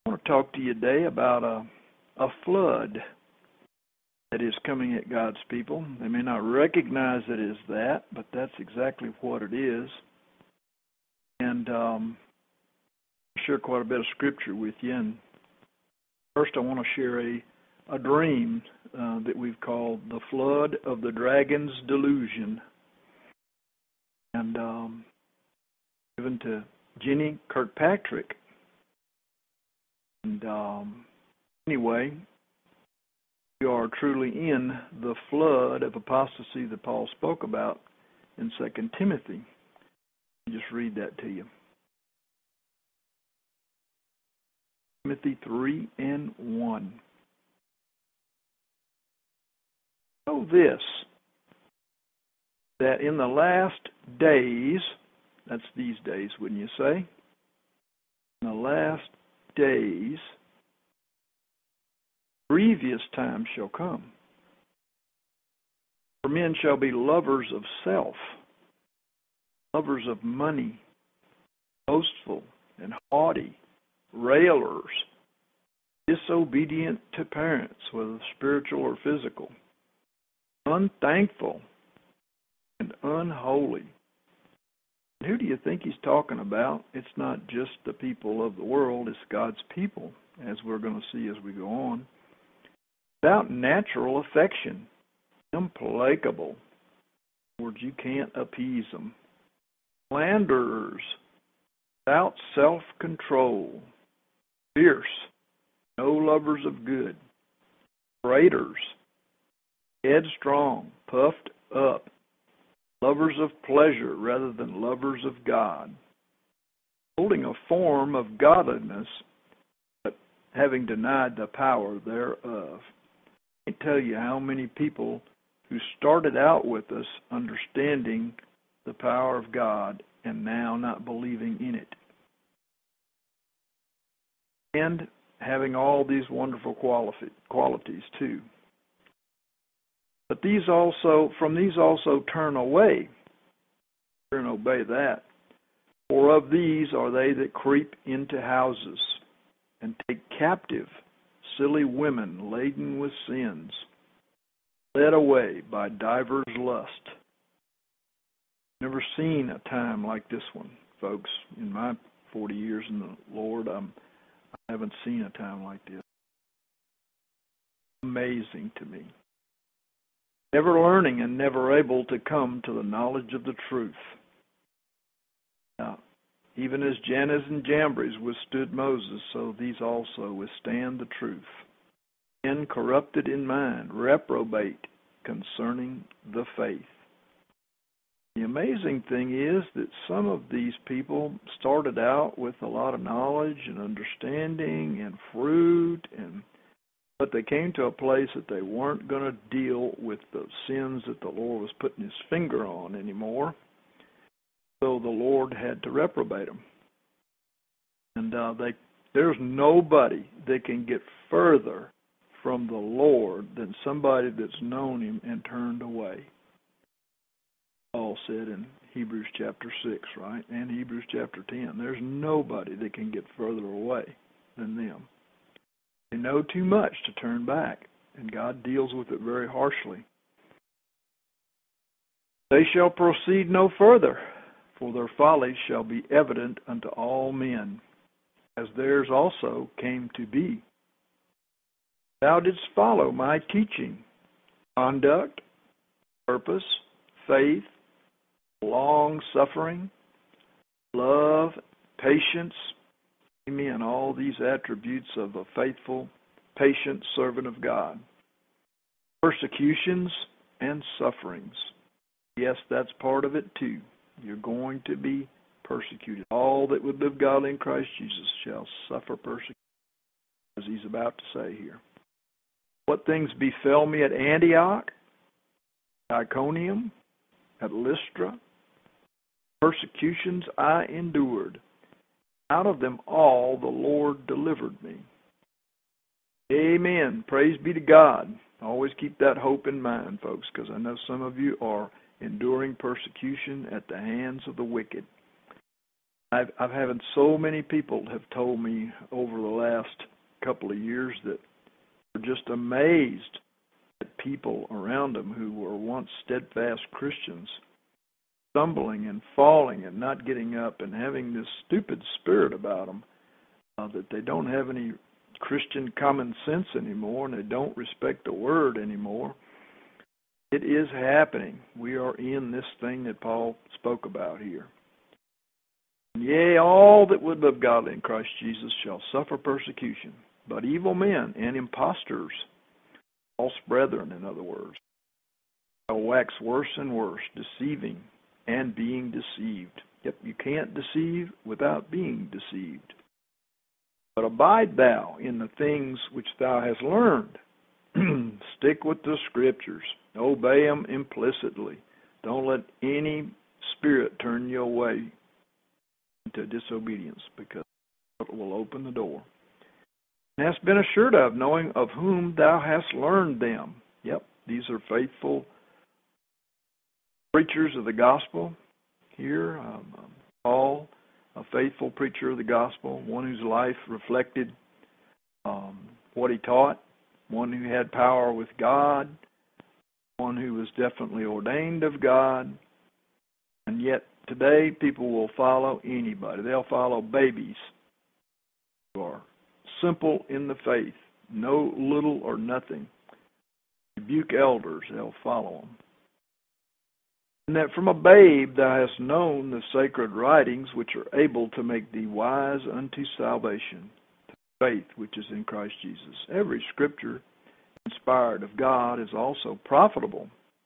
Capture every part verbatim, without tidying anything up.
I want to talk to you today about a, a flood that is coming at God's people. They may not recognize it as that, but that's exactly what it is. And um, I'll share quite a bit of scripture with you. And first I want to share a, a dream uh, that we've called The Flood of the Dragon's Delusion. And um, given to Jenny Kirkpatrick. And um, anyway, we are truly in the flood of apostasy that Paul spoke about in Second Timothy. I'll just read that to you. Timothy three and one. Know this, that in the last days, that's these days, wouldn't you say? In the last days, grievous times shall come. For men shall be lovers of self, lovers of money, boastful and haughty, railers, disobedient to parents, whether spiritual or physical, unthankful, and unholy. Who do you think he's talking about? It's not just the people of the world, it's God's people, as we're going to see as we go on. Without natural affection, implacable. In other words, you can't appease them. Slanderers, without self-control, fierce, no lovers of good, traitors, headstrong, puffed up, lovers of pleasure rather than lovers of God, holding a form of godliness, but having denied the power thereof. I can't tell you how many people who started out with us understanding the power of God and now not believing in it. And having all these wonderful quali- qualities too. But these also, from these also turn away, and obey that. For of these are they that creep into houses, and take captive silly women laden with sins, led away by divers lust. Never seen a time like this one, folks. In my forty years in the Lord, I'm, I haven't seen a time like this. Amazing to me. Never learning and never able to come to the knowledge of the truth. Now, even as Jannes and Jambres withstood Moses, so these also withstand the truth. Men corrupted in mind, reprobate concerning the faith. The amazing thing is that some of these people started out with a lot of knowledge and understanding and fruit, and but they came to a place that they weren't going to deal with the sins that the Lord was putting his finger on anymore. So the Lord had to reprobate them. And uh, they, there's nobody that can get further from the Lord than somebody that's known him and turned away. Paul said in Hebrews chapter six, right? And Hebrews chapter ten. There's nobody that can get further away than them. They know too much to turn back, and God deals with it very harshly. They shall proceed no further, for their folly shall be evident unto all men, as theirs also came to be. Thou didst follow my teaching, conduct, purpose, faith, long-suffering, love, patience, amen, all these attributes of a faithful, patient servant of God. Persecutions and sufferings. Yes, that's part of it too. You're going to be persecuted. All that would live godly in Christ Jesus shall suffer persecution, as he's about to say here. What things befell me at Antioch, Iconium, at Lystra, persecutions I endured. Out of them all the Lord delivered me. Amen. Praise be to God. Always keep that hope in mind, folks, because I know some of you are enduring persecution at the hands of the wicked. I've, I've had so many people have told me over the last couple of years that were just amazed at people around them who were once steadfast Christians stumbling and falling and not getting up and having this stupid spirit about them, uh, that they don't have any Christian common sense anymore and they don't respect the Word anymore. It is happening. We are in this thing that Paul spoke about here. Yea, all that would live godly in Christ Jesus shall suffer persecution, but evil men and impostors, false brethren, in other words, shall wax worse and worse, deceiving and being deceived. Yep, you can't deceive without being deceived. But abide thou in the things which thou hast learned. Stick with the Scriptures. Obey them implicitly. Don't let any spirit turn you away into disobedience, because it will open the door. And hast been assured of, knowing of whom thou hast learned them. Yep, these are faithful preachers of the gospel here. Um, um, Paul, a faithful preacher of the gospel, one whose life reflected um, what he taught, one who had power with God, one who was definitely ordained of God. And yet today people will follow anybody. They'll follow babies who are simple in the faith, know little or nothing. Rebuke elders, they'll follow them. And that from a babe thou hast known the sacred writings, which are able to make thee wise unto salvation, to faith which is in Christ Jesus. Every Scripture inspired of God is also profitable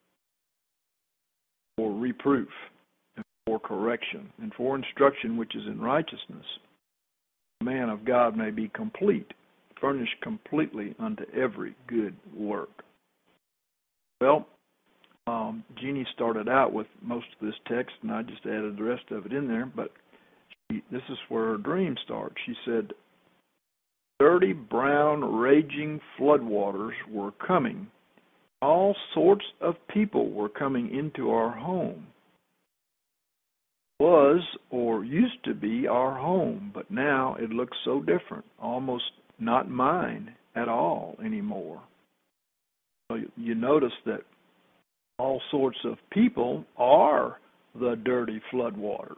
for reproof, and for correction, and for instruction which is in righteousness. The man of God may be complete, furnished completely unto every good work. Well, um, Jeannie started out with most of this text, and I just added the rest of it in there, but she, this is where her dream starts. She said, dirty, brown, raging floodwaters were coming. All sorts of people were coming into our home. Was, or used to be, our home, but now it looks so different, almost not mine at all anymore. So you notice that all sorts of people are the dirty floodwaters.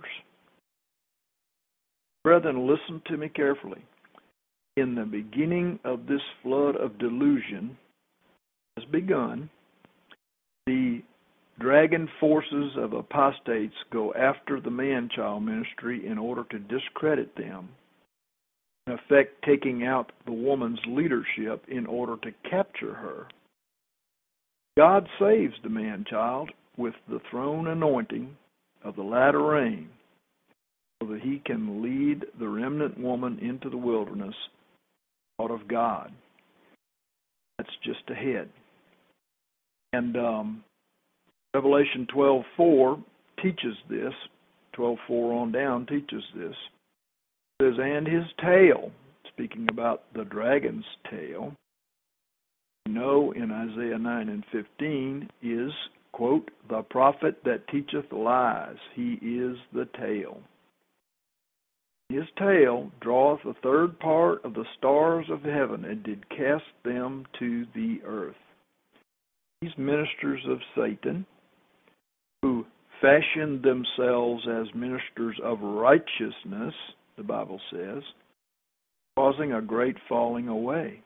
Brethren, listen to me carefully. In the beginning of this flood of delusion has begun, the dragon forces of apostates go after the man-child ministry in order to discredit them, in effect taking out the woman's leadership in order to capture her. God saves the man-child with the throne anointing of the latter rain so that he can lead the remnant woman into the wilderness out of God. That's just ahead. And um, Revelation twelve four teaches this. twelve four on down teaches this. It says, and his tail, speaking about the dragon's tail, you know in Isaiah nine and fifteen, is, quote, the prophet that teacheth lies. He is the tail. His tail draweth a third part of the stars of heaven, and did cast them to the earth. These ministers of Satan, who fashioned themselves as ministers of righteousness, the Bible says, causing a great falling away.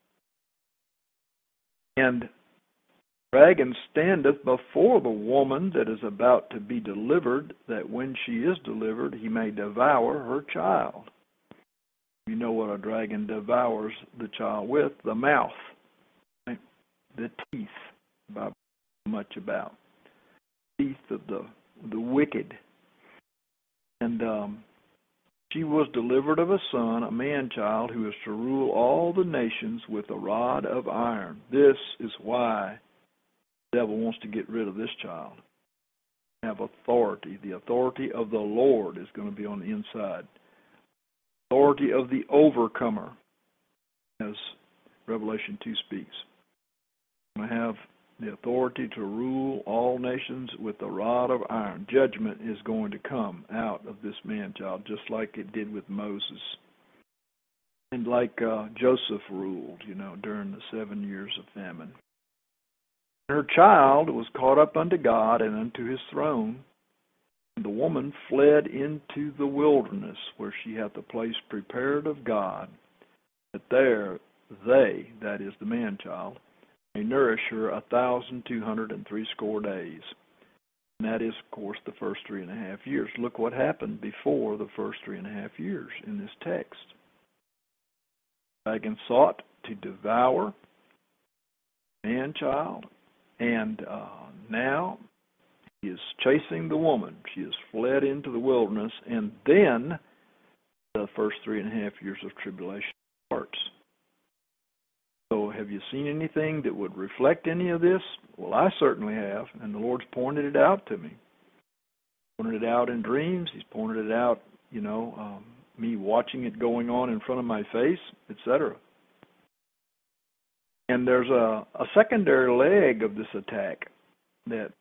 And dragon standeth before the woman that is about to be delivered, that when she is delivered, he may devour her child. You know what a dragon devours the child with? The mouth, right? The teeth. The Bible knows much about teeth of the the wicked. And um, she was delivered of a son, a man-child, who is to rule all the nations with a rod of iron. This is why the devil wants to get rid of this child. Have authority. The authority of the Lord is going to be on the inside. Authority of the overcomer, as Revelation two speaks. Going to have the authority to rule all nations with a rod of iron. Judgment is going to come out of this man-child, just like it did with Moses. And like uh, Joseph ruled, you know, during the seven years of famine. Her child was caught up unto God and unto his throne. And the woman fled into the wilderness, where she hath a place prepared of God, that there they, that is the man-child, may nourish her a thousand two hundred and threescore days. And that is, of course, the first three and a half years. Look what happened before the first three and a half years in this text. The dragon sought to devour man-child, and uh, now he is chasing the woman. She has fled into the wilderness, and then the first three and a half years of tribulation starts. So have you seen anything that would reflect any of this? Well, I certainly have, and the Lord's pointed it out to me. Pointed it out in dreams. He's pointed it out, you know, um, me watching it going on in front of my face, et cetera. And there's a, a secondary leg of this attack that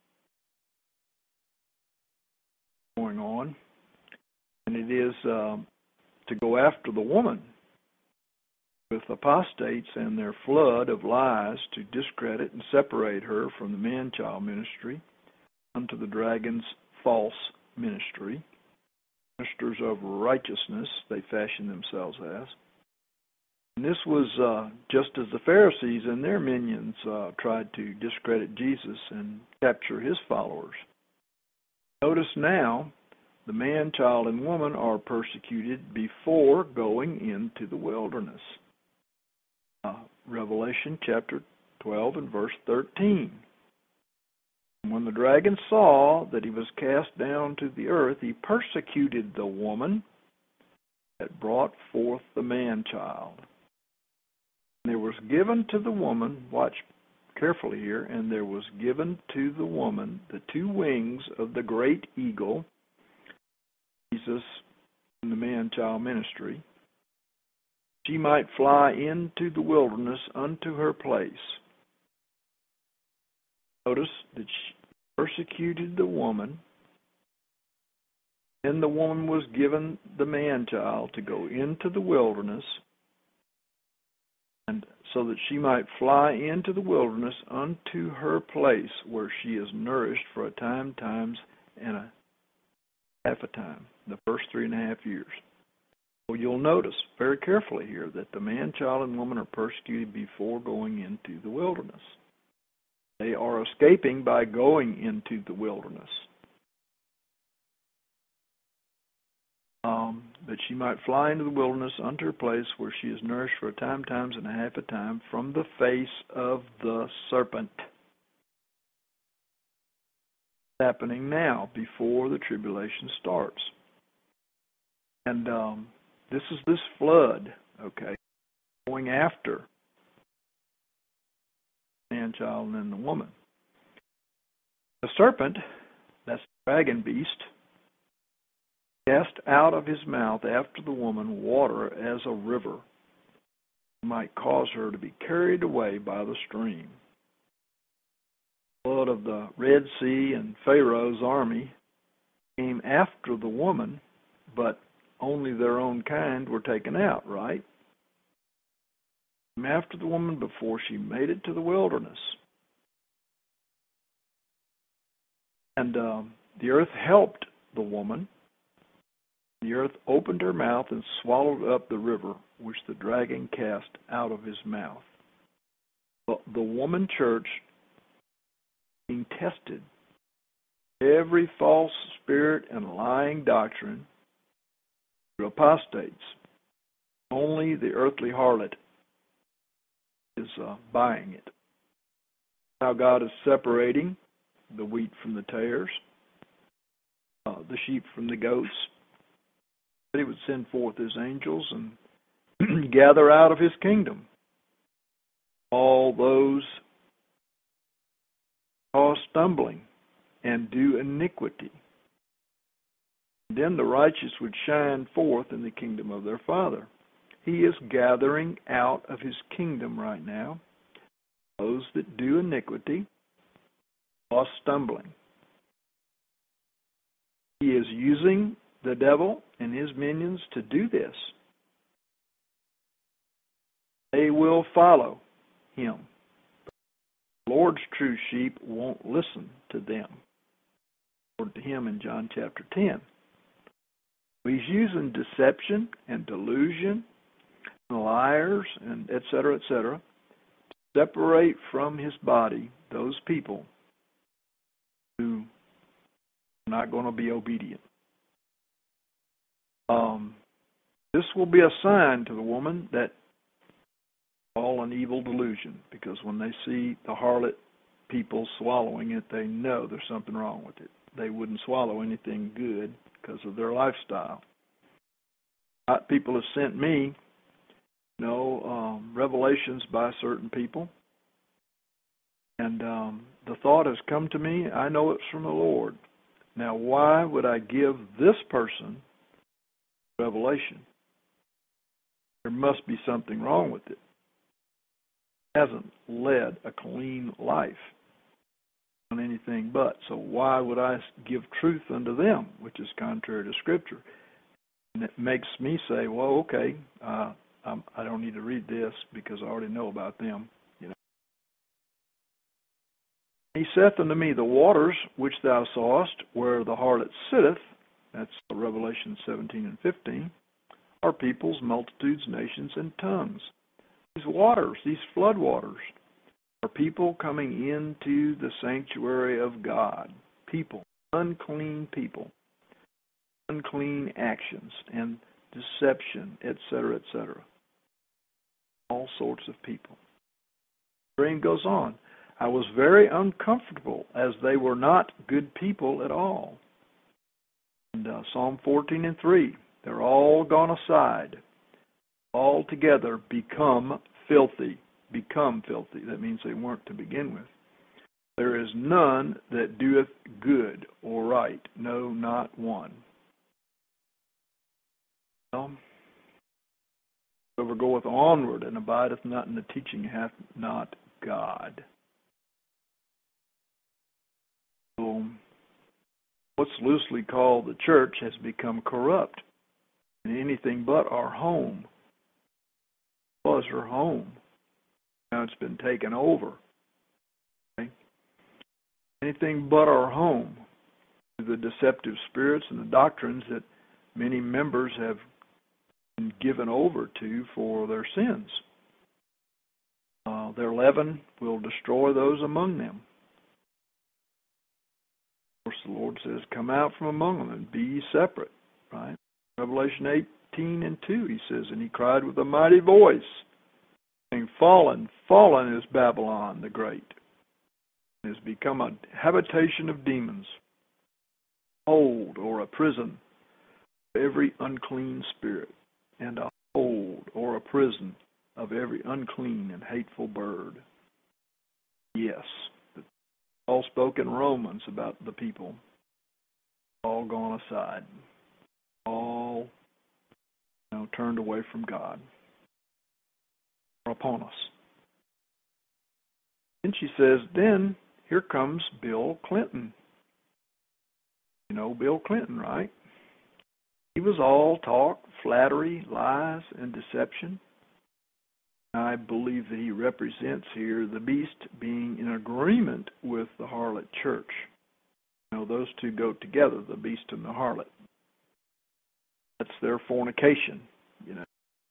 going on, and it is um, to go after the woman with apostates and their flood of lies to discredit and separate her from the man-child ministry unto the dragon's false ministry. Ministers of righteousness they fashion themselves as. And this was uh, just as the Pharisees and their minions uh, tried to discredit Jesus and capture his followers. Notice now, the man, child, and woman are persecuted before going into the wilderness. Uh, Revelation chapter twelve and verse thirteen. When the dragon saw that he was cast down to the earth, he persecuted the woman that brought forth the man-child. And there was given to the woman, watch carefully here, and there was given to the woman the two wings of the great eagle, Jesus in the man-child ministry. She might fly into the wilderness unto her place. Notice that she persecuted the woman, and the woman was given the man-child to go into the wilderness, and so that she might fly into the wilderness unto her place, where she is nourished for a time, times, and a half a time, the first three and a half years. Well, you'll notice very carefully here that the man, child, and woman are persecuted before going into the wilderness. They are escaping by going into the wilderness. Um, that she might fly into the wilderness unto her place, where she is nourished for a time, times, and a half a time from the face of the serpent. It's happening now, before the tribulation starts. And um, this is this flood, okay, going after the man, child, and then the woman. The serpent, that's the dragon beast, cast out of his mouth after the woman water as a river, might cause her to be carried away by the stream. The blood of the Red Sea and Pharaoh's army came after the woman, but only their own kind were taken out, right? Came after the woman before she made it to the wilderness. And uh, the earth helped the woman. The earth opened her mouth and swallowed up the river which the dragon cast out of his mouth. But the woman church being tested, every false spirit and lying doctrine through apostates. Only the earthly harlot is uh, buying it. How God is separating the wheat from the tares, uh, the sheep from the goats. He would send forth his angels and gather out of his kingdom all those cause stumbling and do iniquity. And then the righteous would shine forth in the kingdom of their Father. He is gathering out of his kingdom right now those that do iniquity, cause stumbling. He is using the devil and his minions to do this. they will follow him. The Lord's true sheep won't listen to them. Or to him in John chapter ten. He's using deception and delusion and liars and et cetera, et cetera, to separate from his body those people who are not going to be obedient. Um, this will be a sign to the woman that all an evil delusion, because when they see the harlot people swallowing it, they know there's something wrong with it. They wouldn't swallow anything good because of their lifestyle. People have sent me, you know, um, revelations by certain people, and um, the thought has come to me, I know it's from the Lord. Now, why would I give this person revelation? There must be something wrong with it. It hasn't led a clean life on anything but. So why would I give truth unto them, which is contrary to Scripture? And it makes me say, well, okay, uh, I'm, I don't need to read this because I already know about them. You know. He saith unto me, the waters which thou sawest, where the harlot sitteth, that's Revelation seventeen and fifteen, are peoples, multitudes, nations, and tongues. These waters, these flood waters, are people coming into the sanctuary of God. People, unclean people, unclean actions and deception, et cetera, et cetera. All sorts of people. The dream goes on. I was very uncomfortable, as they were not good people at all. And uh, Psalm fourteen and three, they're all gone aside, all together become filthy. Become filthy. That means they weren't to begin with. There is none that doeth good or right, no, not one. Well, whoever goeth onward and abideth not in the teaching hath not God. So, what's loosely called the church has become corrupt, and anything but our home was her home. Now it's been taken over. Okay? Anything but our home, the deceptive spirits and the doctrines that many members have been given over to for their sins. Uh, their leaven will destroy those among them. Of course, the Lord says, come out from among them and be ye separate. Right? Revelation eighteen and two, he says, and he cried with a mighty voice, saying, fallen, fallen is Babylon the Great. It has become a habitation of demons, hold or a prison of every unclean spirit, and a hold or a prison of every unclean and hateful bird. Yes, all spoke in Romans about the people, all gone aside, all you know, turned away from God, upon us. And she says, then here comes Bill Clinton. You know Bill Clinton, right? He was all talk, flattery, lies, and deception. I believe that he represents here the beast being in agreement with the harlot church. You know, those two go together, the beast and the harlot. That's their fornication, you know.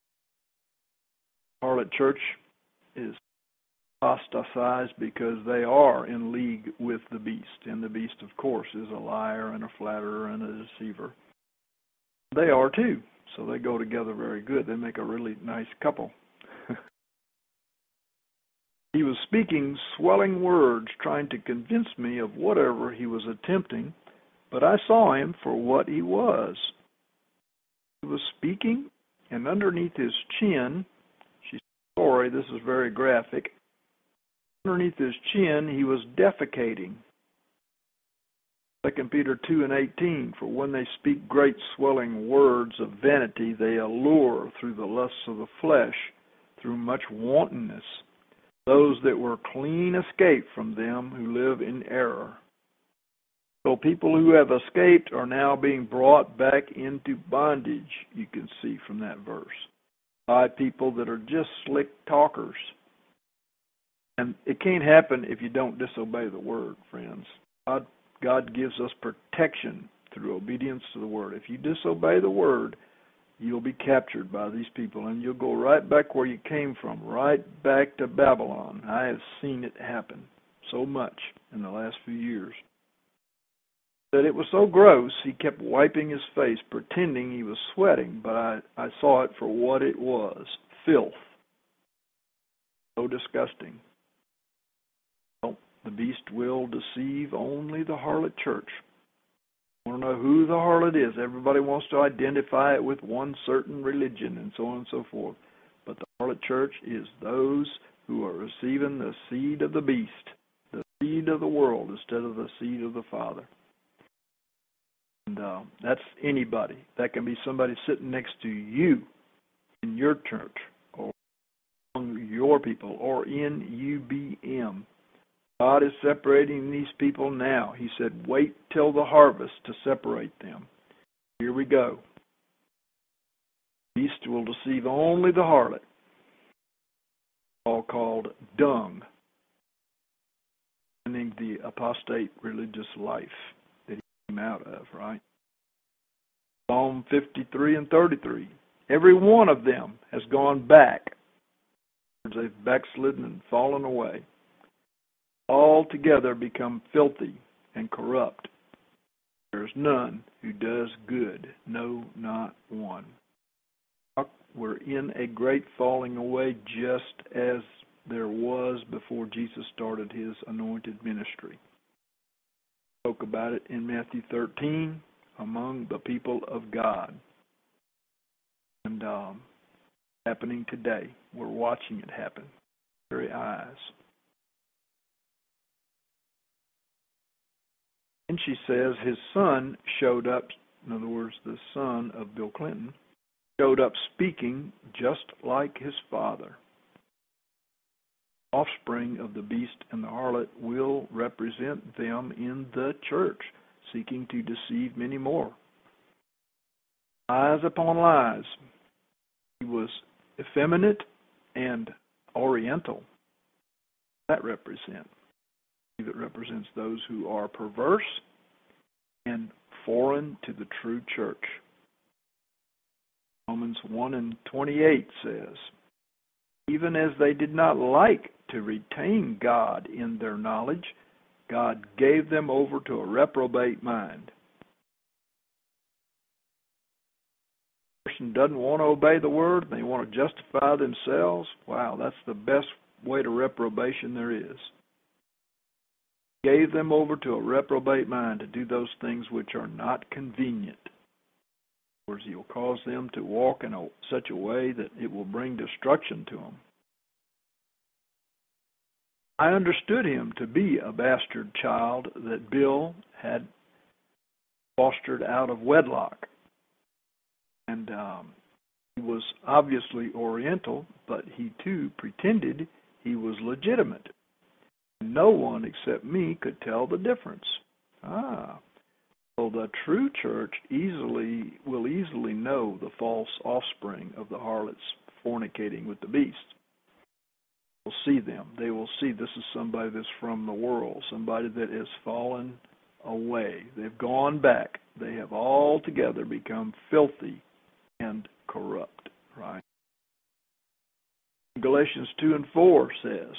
The harlot church is apostatized because they are in league with the beast. And the beast, of course, is a liar and a flatterer and a deceiver. They are too, so they go together very good. They make a really nice couple. He was speaking swelling words, trying to convince me of whatever he was attempting, but I saw him for what he was. He was speaking, and underneath his chin, she's sorry, this is very graphic, underneath his chin he was defecating. Second Peter two and eighteen, for when they speak great swelling words of vanity, they allure through the lusts of the flesh, through much wantonness, those that were clean escaped from them who live in error. So people who have escaped are now being brought back into bondage, you can see from that verse. by people that are just slick talkers. And it can't happen if you don't disobey the Word, friends. God, God gives us protection through obedience to the Word. If you disobey the Word, you'll be captured by these people, and you'll go right back where you came from, right back to Babylon. I have seen it happen so much in the last few years that it was so gross, he kept wiping his face, pretending he was sweating, but I, I saw it for what it was, filth. So disgusting. Well, the beast will deceive only the harlot church. I want to know who the harlot is. Everybody wants to identify it with one certain religion and so on and so forth. But the harlot church is those who are receiving the seed of the beast, the seed of the world instead of the seed of the Father. And uh, that's anybody. That can be somebody sitting next to you in your church or among your people or in U B M. God is separating these people now. He said, wait till the harvest to separate them. Here we go. The beast will deceive only the harlot, all called dung, ending the apostate religious life that he came out of, right? Psalm fifty-three and thirty-three. Every one of them has gone back. They've backslidden and fallen away. Altogether become filthy and corrupt. There is none who does good, no, not one. We're in a great falling away, just as there was before Jesus started his anointed ministry. Spoke about it in Matthew thirteen among the people of God. And um, happening today. We're watching it happen with our very eyes. And she says his son showed up, in other words, the son of Bill Clinton, showed up speaking just like his father. Offspring of the beast and the harlot will represent them in the church, seeking to deceive many more. Lies upon lies. He was effeminate and oriental. That represents. That represents those who are perverse and foreign to the true church. Romans one and twenty-eight says, even as they did not like to retain God in their knowledge, God gave them over to a reprobate mind. A person doesn't want to obey the word, they want to justify themselves. Wow, that's the best way to reprobation there is. Gave them over to a reprobate mind to do those things which are not convenient. In other words, he will cause them to walk in a, such a way that it will bring destruction to them. I understood him to be a bastard child that Bill had fostered out of wedlock. And um, he was obviously Oriental, but he too pretended he was legitimate. No one except me could tell the difference. Ah, so the true church easily will easily know the false offspring of the harlots fornicating with the beast. Will see them. They will see this is somebody that's from the world, somebody that has fallen away. They've gone back. They have altogether become filthy and corrupt. Right? Galatians two and four says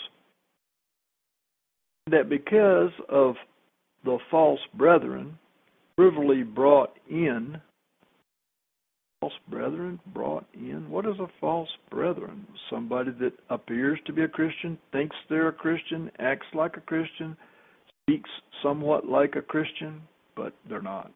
that because of the false brethren privily brought in, false brethren brought in, what is a false brethren? Somebody that appears to be a Christian, thinks they're a Christian, acts like a Christian, speaks somewhat like a Christian, but they're not.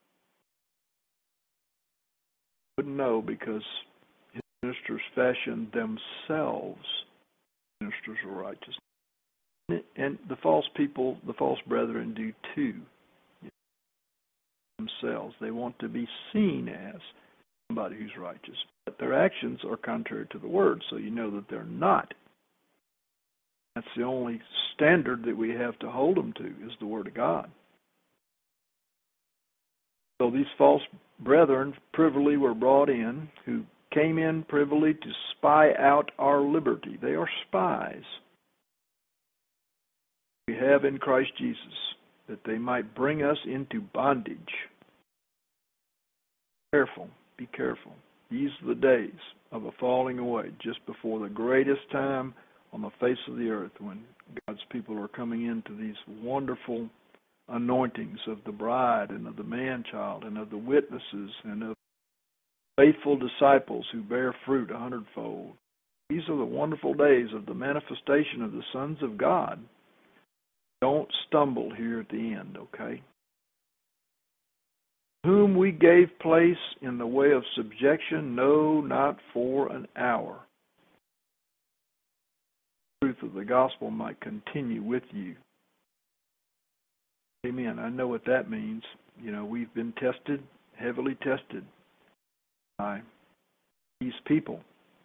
Wouldn't know because his ministers fashioned themselves ministers of righteousness. And the false people, the false brethren do too. Themselves. They want to be seen as somebody who's righteous. But their actions are contrary to the word, so you know that they're not. That's the only standard that we have to hold them to, is the word of God. So these false brethren privily were brought in, who came in privily to spy out our liberty. They are spies we have in Christ Jesus, that they might bring us into bondage. Careful, be careful. These are the days of a falling away, just before the greatest time on the face of the earth, when God's people are coming into these wonderful anointings of the bride and of the man-child and of the witnesses and of faithful disciples who bear fruit a hundredfold. These are the wonderful days of the manifestation of the sons of God. Don't stumble here at the end, okay? Whom we gave place in the way of subjection, no, not for an hour. The truth of the gospel might continue with you. Amen. I know what that means. You know, we've been tested, heavily tested by these people.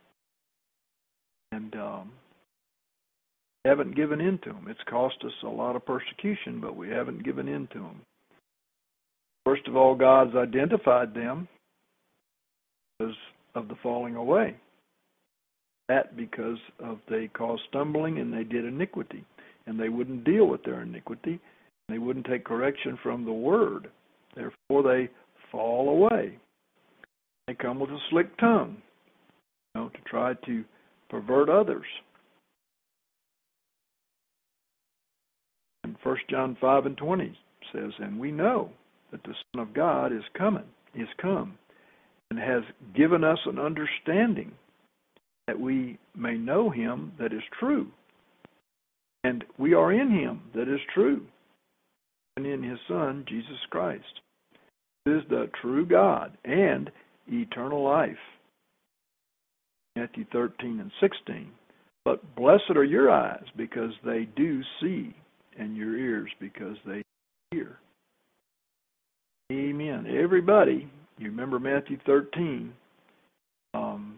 And um, haven't given in to them. It's cost us a lot of persecution, but we haven't given in to them. First of all, God's identified them because of the falling away. That because of they caused stumbling and they did iniquity. And they wouldn't deal with their iniquity. They wouldn't take correction from the Word. Therefore, they fall away. They come with a slick tongue, you know, to try to pervert others. And First John five and twenty says, and we know that the Son of God is coming, is come, and has given us an understanding that we may know him that is true. And we are in him that is true, and in his Son, Jesus Christ, who is the true God and eternal life. Matthew thirteen and sixteen. But blessed are your eyes, because they do see, and your ears, because they hear. Amen. Everybody, you remember Matthew thirteen, um,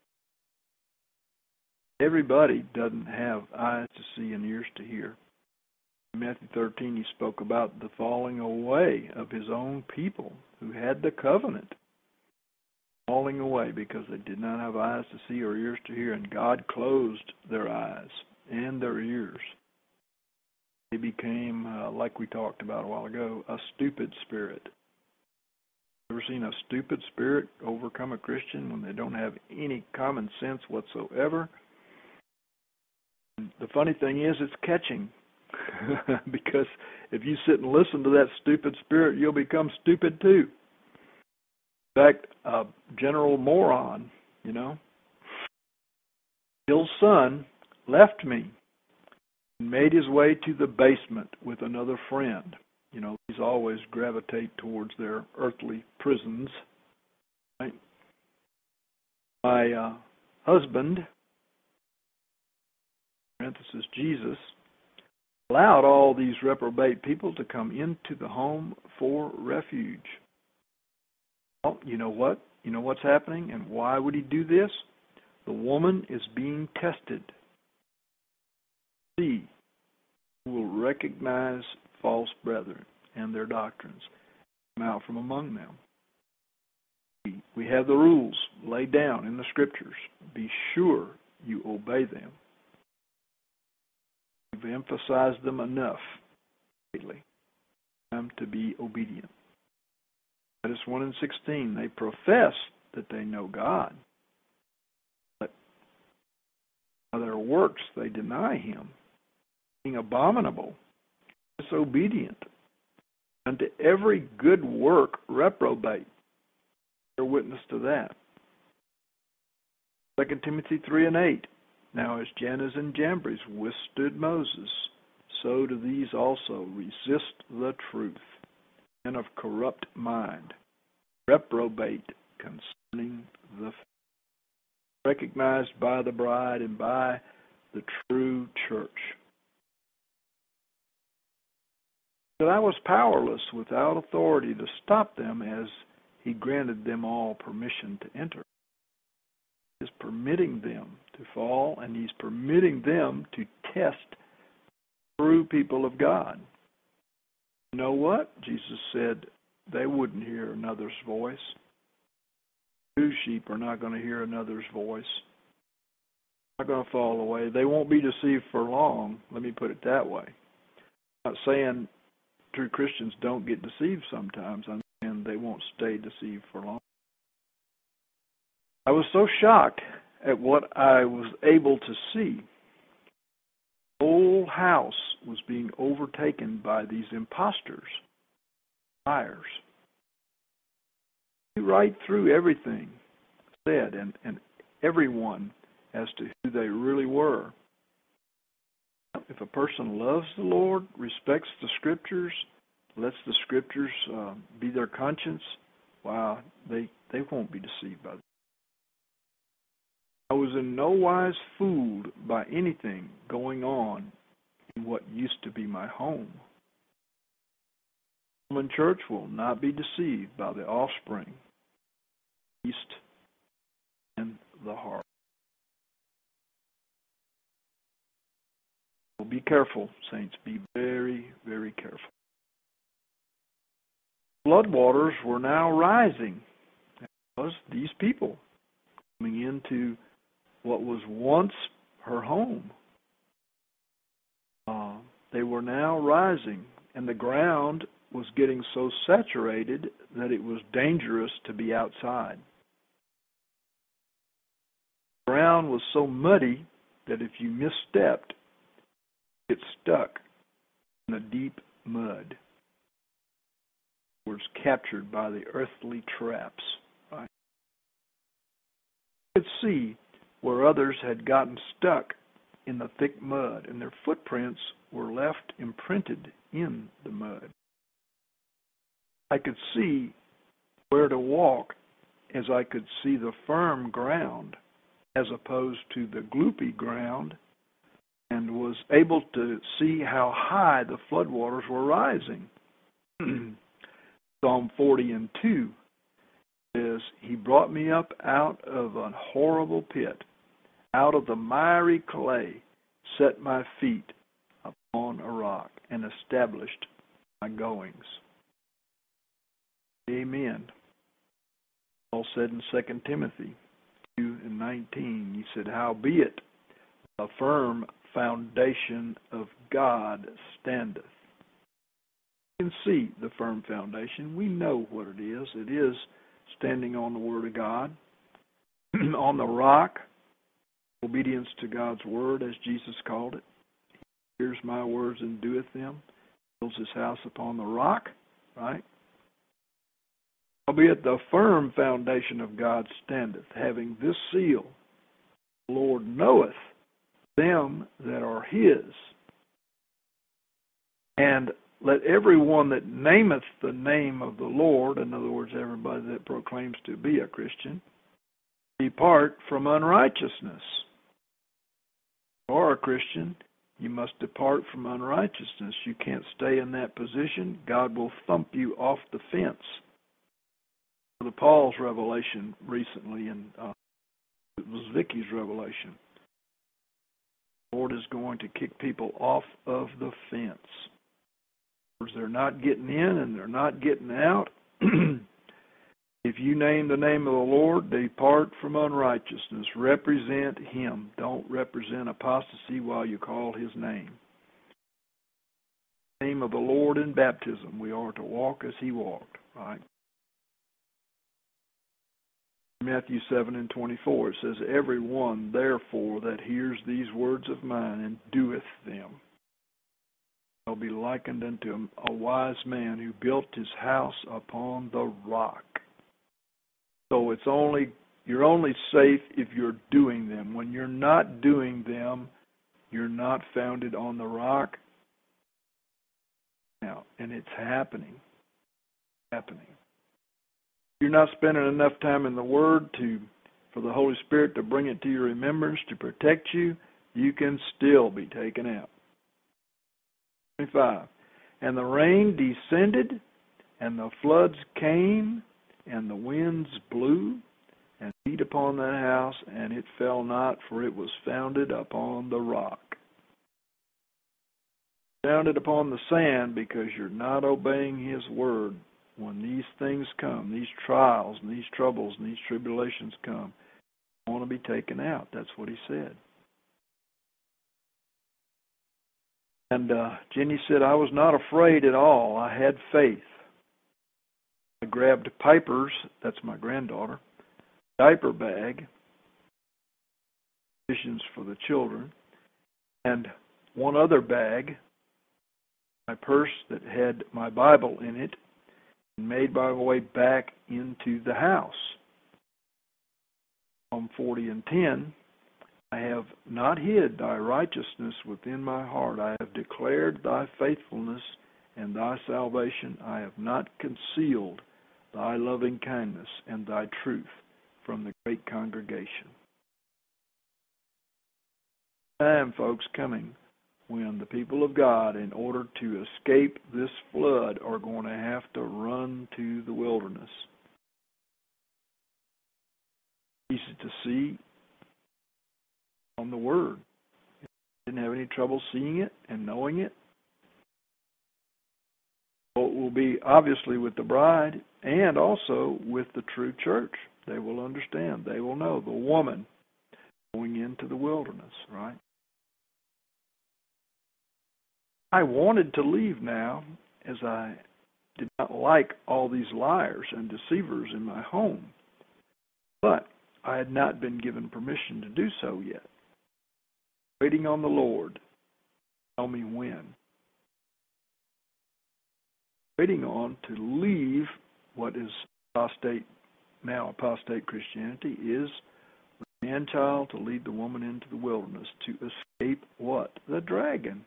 everybody doesn't have eyes to see and ears to hear. In Matthew thirteen, he spoke about the falling away of his own people who had the covenant. Falling away because they did not have eyes to see or ears to hear, and God closed their eyes and their ears. They became, uh, like we talked about a while ago, a stupid spirit. Ever seen a stupid spirit overcome a Christian when they don't have any common sense whatsoever? And the funny thing is, it's catching. Because if you sit and listen to that stupid spirit, you'll become stupid too. In fact, a general moron, you know, Bill's son left me and made his way to the basement with another friend. You know, these always gravitate towards their earthly prisons. Right? My uh, husband, parenthesis Jesus, allowed all these reprobate people to come into the home for refuge. Well, you know what? You know what's happening, and why would he do this? The woman is being tested. See, who will recognize false brethren and their doctrines, come out from among them. We, we have the rules laid down in the Scriptures. Be sure you obey them. We've emphasized them enough lately. Time to be obedient. Titus one and sixteen, they profess that they know God, but by their works they deny him, being abominable, disobedient, unto every good work reprobate. They're witness to that. Second Timothy three and eight, now as Jannes and Jambres withstood Moses, so do these also resist the truth, and of corrupt mind, reprobate concerning the faith, recognized by the bride and by the true church. That I was powerless without authority to stop them, as he granted them all permission to enter. He is permitting them to fall, and he's permitting them to test true people of God. You know what? Jesus said they wouldn't hear another's voice. True sheep are not going to hear another's voice. They're not going to fall away. They won't be deceived for long. Let me put it that way. I'm not saying true Christians don't get deceived sometimes. I'm saying they won't stay deceived for long. I was so shocked at what I was able to see. The whole house was being overtaken by these imposters, liars. Right through everything said and, and everyone as to who they really were. If a person loves the Lord, respects the Scriptures, lets the Scriptures uh, be their conscience, wow, they, they won't be deceived by them. I was in no wise fooled by anything going on in what used to be my home. The Roman Church will not be deceived by the offspring, east, and the heart. Well, be careful, saints. Be very, very careful. Floodwaters were now rising because these people coming into what was once her home. Uh, they were now rising, and the ground was getting so saturated that it was dangerous to be outside. The ground was so muddy that if you misstepped, it stuck in the deep mud. Was captured by the earthly traps. Right? You could see where others had gotten stuck in the thick mud, and their footprints were left imprinted in the mud. I could see where to walk as I could see the firm ground as opposed to the gloopy ground, and was able to see how high the floodwaters were rising. Psalm forty and two says, He brought me up out of a horrible pit, out of the miry clay, set my feet upon a rock, and established my goings. Amen. Paul said in Second Timothy two and nineteen, he said, Howbeit, a firm foundation of God standeth. We can see the firm foundation. We know what it is. It is standing on the Word of God, on the rock, obedience to God's Word, as Jesus called it. He hears my words and doeth them, builds his house upon the rock, right? Albeit the firm foundation of God standeth, having this seal, the Lord knoweth them that are his. And let everyone that nameth the name of the Lord, in other words, everybody that proclaims to be a Christian, depart from unrighteousness. If you are a Christian, you must depart from unrighteousness. You can't stay in that position. God will thump you off the fence. The Paul's revelation recently, and uh, it was Vicky's revelation. The Lord is going to kick people off of the fence. They're not getting in and they're not getting out. If you name the name of the Lord, depart from unrighteousness. Represent Him. Don't represent apostasy while you call His name. In the name of the Lord in baptism, we are to walk as He walked. Right? Matthew seven and twenty-four, it says, Every one, therefore, that hears these words of mine and doeth them, shall be likened unto a wise man who built his house upon the rock. So it's only you're only safe if you're doing them. When you're not doing them, you're not founded on the rock. Now, and it's happening. Happening. You're not spending enough time in the Word to for the Holy Spirit to bring it to your remembrance to protect you, you can still be taken out. twenty-five. And the rain descended, and the floods came, and the winds blew, and beat upon that house, and it fell not, for it was founded upon the rock. Founded upon the sand because you're not obeying His word. when these things come, these trials and these troubles and these tribulations come, I want to be taken out. That's what he said. And uh, Jenny said, I was not afraid at all. I had faith. I grabbed Piper's, that's my granddaughter, diaper bag, provisions for the children, and one other bag, my purse that had my Bible in it, and made my way back into the house. Psalm forty and ten, I have not hid thy righteousness within my heart. I have declared thy faithfulness and thy salvation. I have not concealed thy loving kindness and thy truth from the great congregation. Time, folks, coming when the people of God, in order to escape this flood, are going to have to run to the wilderness. Easy to see on the Word. Didn't have any trouble seeing it and knowing it. So it will be obviously with the bride and also with the true church. They will understand. They will know the woman going into the wilderness, right? I wanted to leave now, as I did not like all these liars and deceivers in my home. But I had not been given permission to do so yet. Waiting on the Lord to tell me when. Waiting on to leave what is apostate, now apostate Christianity, is the man-child to lead the woman into the wilderness to escape what? The dragon.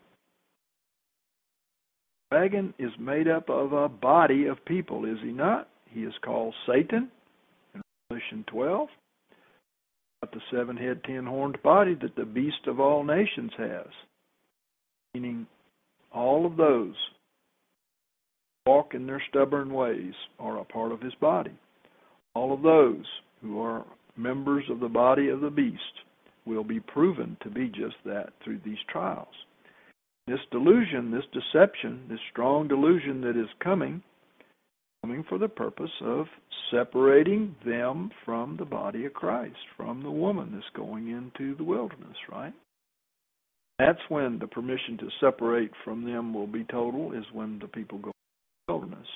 The dragon is made up of a body of people, is he not? He is called Satan in Revelation twelve. Got the seven-head, ten-horned body that the beast of all nations has, meaning all of those who walk in their stubborn ways are a part of his body. All of those who are members of the body of the beast will be proven to be just that through these trials. This delusion, this deception, this strong delusion that is coming, coming for the purpose of separating them from the body of Christ, from the woman that's going into the wilderness, right? That's when the permission to separate from them will be total, is when the people go into the wilderness.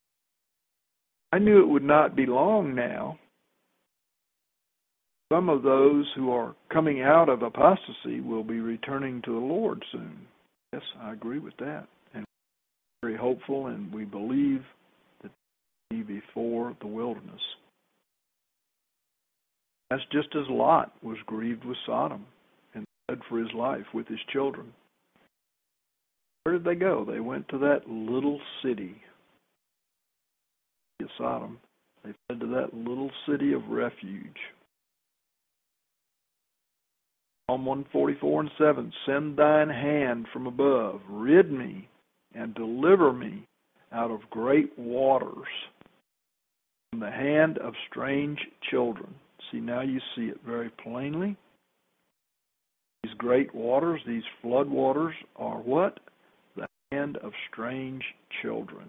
I knew it would not be long now. Some of those who are coming out of apostasy will be returning to the Lord soon. Yes, I agree with that. And we're very hopeful, and we believe that it will be before the wilderness. That's just as Lot was grieved with Sodom and fled for his life with his children. Where did they go? They went to that little city, Sodom. They fled to that little city of refuge. Psalm one forty-four and seven, send thine hand from above, rid me and deliver me out of great waters, from the hand of strange children. See, now you see it very plainly. These great waters, these flood waters, are what? The hand of strange children.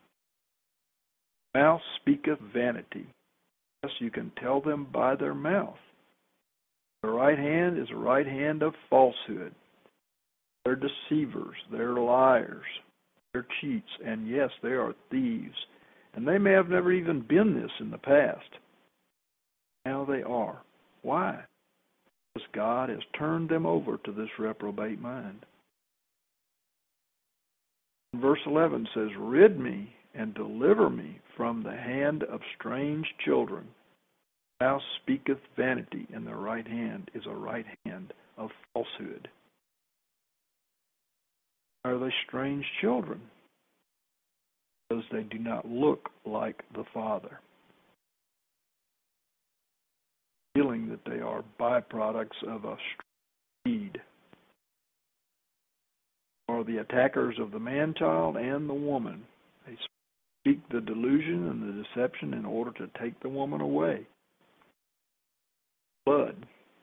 Mouth speaketh vanity. Yes, you can tell them by their mouth. The right hand is a right hand of falsehood. They're deceivers. They're liars. They're cheats. And yes, they are thieves. And they may have never even been this in the past. Now they are. Why? Because God has turned them over to this reprobate mind. Verse eleven says, rid me and deliver me from the hand of strange children. Thou speaketh vanity, and the right hand is a right hand of falsehood. Are they strange children? Because they do not look like the Father. Feeling that they are byproducts of a seed. Are the attackers of the man-child and the woman. They speak the delusion and the deception in order to take the woman away. Blood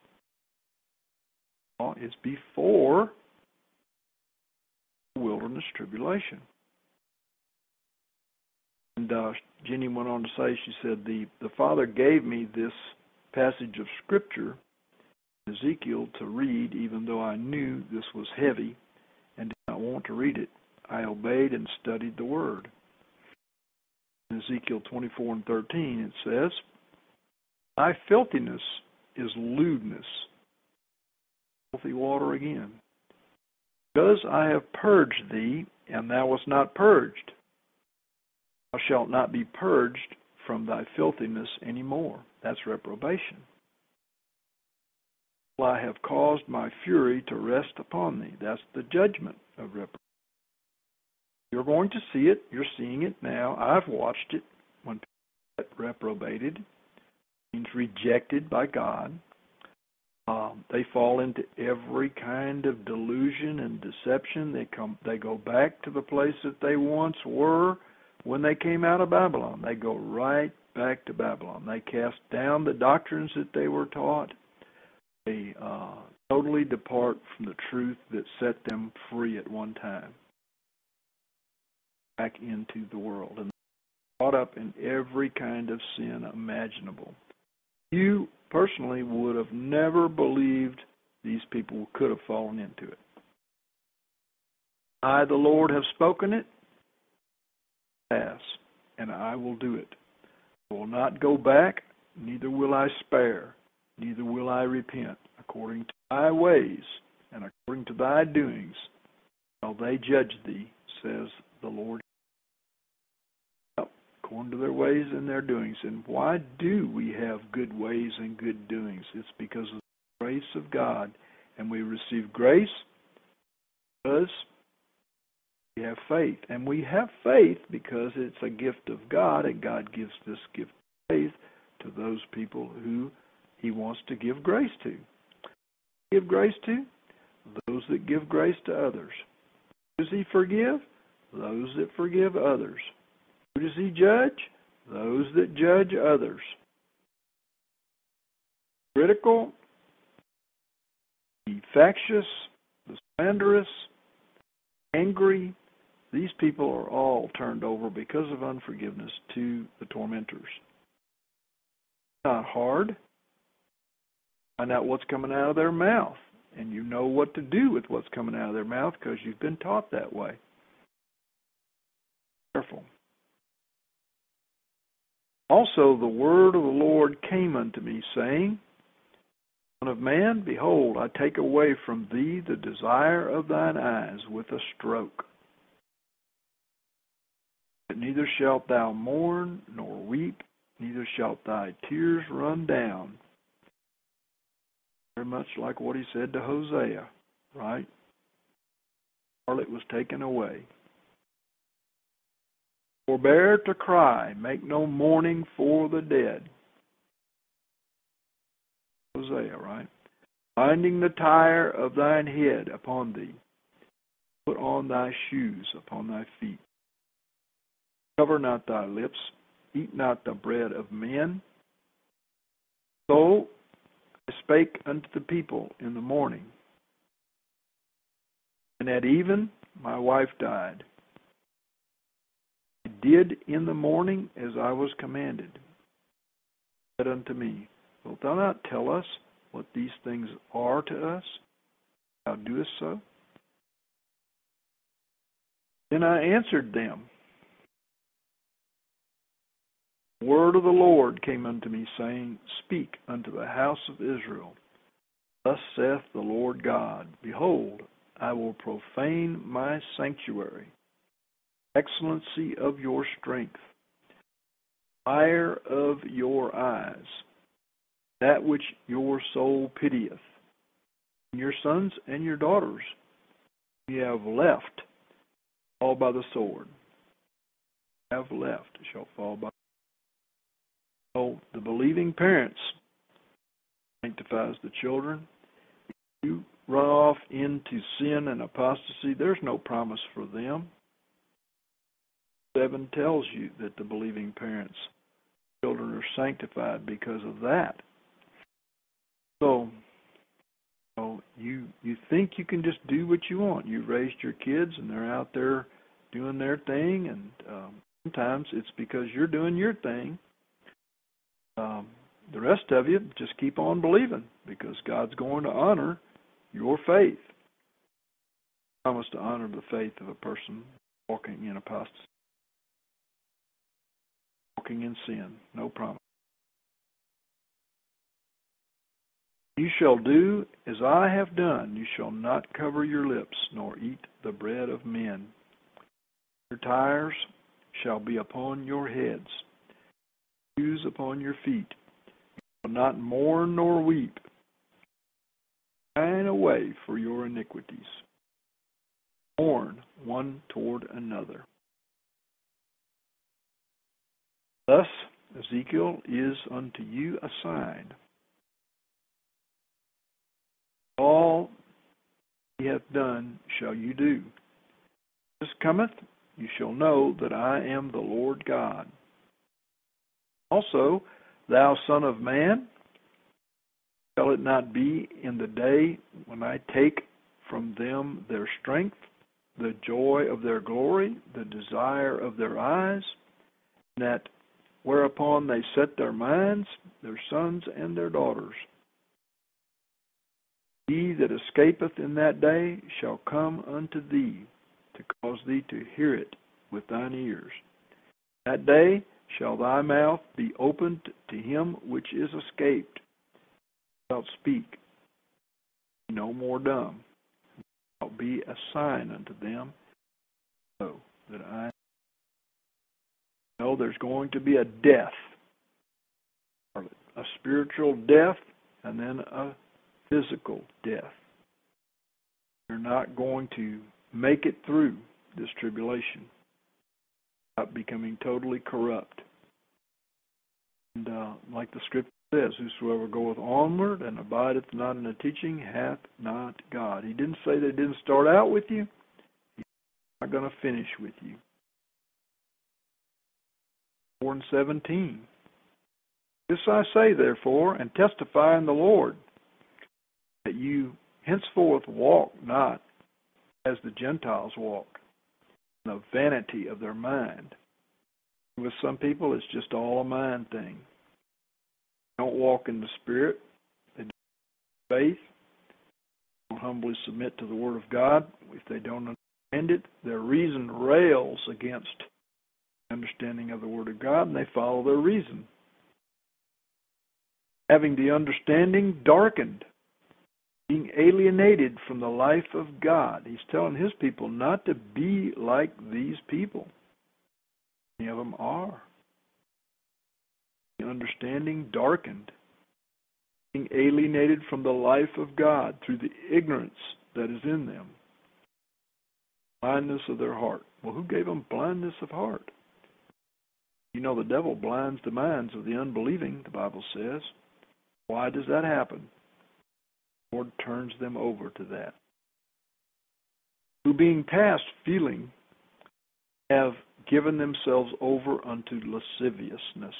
is before the wilderness tribulation. And uh, Jenny went on to say, she said, the, the Father gave me this passage of Scripture, Ezekiel, to read, even though I knew this was heavy and did not want to read it. I obeyed and studied the Word. In Ezekiel twenty-four and thirteen, it says, thy filthiness is lewdness. Filthy water again. Because I have purged thee, and thou wast not purged, thou shalt not be purged from thy filthiness any more. That's reprobation. I have caused my fury to rest upon thee. That's the judgment of reprobation. You're going to see it. You're seeing it now. I've watched it when people get reprobated. It means rejected by God. Um, they fall into every kind of delusion and deception. They come. They go back to the place that they once were when they came out of Babylon. They go right back to Babylon. They cast down the doctrines that they were taught. They uh, totally depart from the truth that set them free at one time. Back into the world. And caught up in every kind of sin imaginable. You personally would have never believed these people could have fallen into it. I, the Lord, have spoken it, pass, and I will do it. I will not go back, neither will I spare, neither will I repent. According to thy ways and according to thy doings shall they judge thee, says the Lord. According to their ways and their doings. And why do we have good ways and good doings? It's because of the grace of God. And we receive grace because we have faith. And we have faith because it's a gift of God, and God gives this gift of faith to those people who He wants to give grace to. Give grace to? Those that give grace to others. Who does He forgive? Those that forgive others. Who does He judge? Those that judge others. Critical, the factious, the slanderous, angry, these people are all turned over because of unforgiveness to the tormentors. It's not hard. Find out what's coming out of their mouth, and you know what to do with what's coming out of their mouth because you've been taught that way. Careful. Also the word of the Lord came unto me, saying, Son of man, behold, I take away from thee the desire of thine eyes with a stroke. But neither shalt thou mourn nor weep, neither shalt thy tears run down. Very much like what he said to Hosea, right? Harlot was taken away. Forbear to cry, make no mourning for the dead. Hosea, right? Binding the tire of thine head upon thee, put on thy shoes upon thy feet. Cover not thy lips, eat not the bread of men. So I spake unto the people in the morning, and at even my wife died. I did in the morning as I was commanded. Said unto me, Wilt thou not tell us what these things are to us? Thou doest so? Then I answered them. The word of the Lord came unto me, saying, Speak unto the house of Israel. Thus saith the Lord God, Behold, I will profane my sanctuary, excellency of your strength, fire of your eyes, that which your soul pitieth. Your sons and your daughters ye have left fall by the sword. Have left shall fall by. So the believing parents sanctifies the children. If you run off into sin and apostasy, there's no promise for them. Seven tells you that the believing parents' children are sanctified because of that. So, so you you think you can just do what you want. You raised your kids and they're out there doing their thing, and um, Sometimes it's because you're doing your thing. Um, the rest of you just keep on believing because God's going to honor your faith. Promise to honor the faith of a person walking in apostasy, walking in sin. No promise. You shall do as I have done. You shall not cover your lips, nor eat the bread of men. Your tires shall be upon your heads, shoes upon your feet. You shall not mourn nor weep. Pine away for your iniquities. Mourn one toward another. Thus Ezekiel is unto you a sign. All he hath done shall you do. This cometh, you shall know that I am the Lord God. Also, thou son of man, shall it not be in the day when I take from them their strength, the joy of their glory, the desire of their eyes, that whereupon they set their minds, their sons and their daughters. He that escapeth in that day shall come unto thee, to cause thee to hear it with thine ears. That day shall thy mouth be opened to him which is escaped. Thou shalt speak, be no more dumb. Thou shalt be a sign unto them, so that I know there's going to be a death, a spiritual death, and then a physical death. You're not going to make it through this tribulation without becoming totally corrupt. And uh, like the scripture says, whosoever goeth onward and abideth not in the teaching hath not God. He didn't say they didn't start out with you. He's not going to finish with you. four and seventeen. This I say, therefore, and testify in the Lord, that you henceforth walk not as the Gentiles walk, in the vanity of their mind. With some people, it's just all a mind thing. They don't walk in the Spirit. They don't have faith. They don't humbly submit to the Word of God. If they don't understand it, their reason rails against the understanding of the Word of God, and they follow their reason. Having the understanding darkened, being alienated from the life of God. He's telling his people not to be like these people. Many of them are. The understanding darkened, being alienated from the life of God through the ignorance that is in them. Blindness of their heart. Well, who gave them blindness of heart? You know, the devil blinds the minds of the unbelieving, the Bible says. Why does that happen? The Lord turns them over to that. Who being past feeling have given themselves over unto lasciviousness,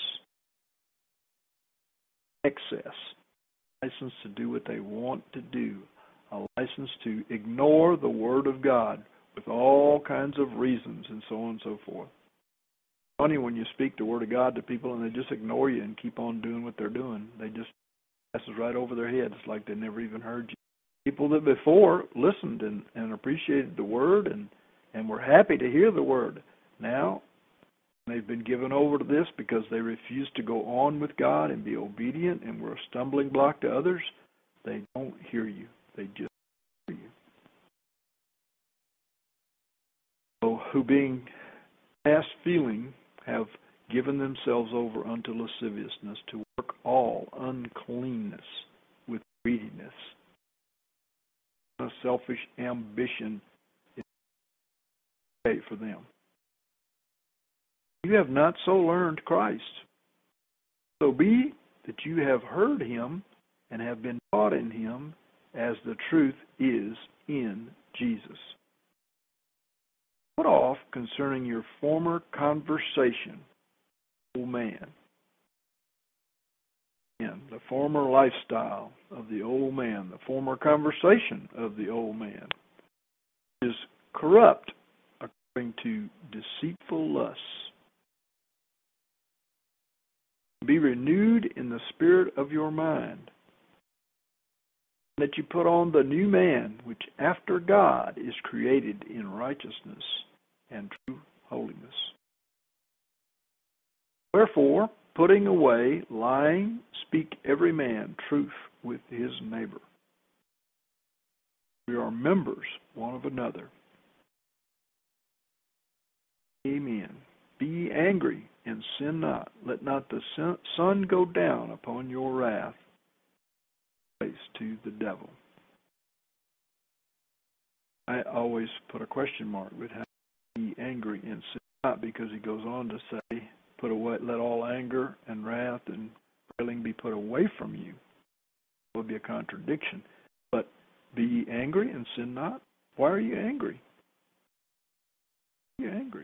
excess, license to do what they want to do, a license to ignore the Word of God with all kinds of reasons and so on and so forth. It's funny when you speak the Word of God to people and they just ignore you and keep on doing what they're doing. They just passes right over their heads like they never even heard you. People that before listened and, and appreciated the Word and, and were happy to hear the Word, now they've been given over to this because they refuse to go on with God and be obedient and were a stumbling block to others. They don't hear you. They just hear you. So, who being past feeling have given themselves over unto lasciviousness, to work all uncleanness with greediness. A selfish ambition is okay for them. You have not so learned Christ. So be that you have heard him and have been taught in him, as the truth is in Jesus. Put off concerning your former conversation, old man. And the former lifestyle of the old man, the former conversation of the old man, is corrupt according to deceitful lusts, Be renewed in the spirit of your mind, that you put on the new man, which after God is created in righteousness and true holiness. Wherefore, putting away lying, speak every man truth with his neighbor. We are members one of another. Amen. Be ye angry and sin not. Let not the sun go down upon your wrath. Place to the devil. I always put a question mark with how be angry and sin not, because he goes on to say, put away, let all anger and wrath and railing be put away from you. It would be a contradiction. But be ye angry and sin not. Why are you angry? Why are you angry?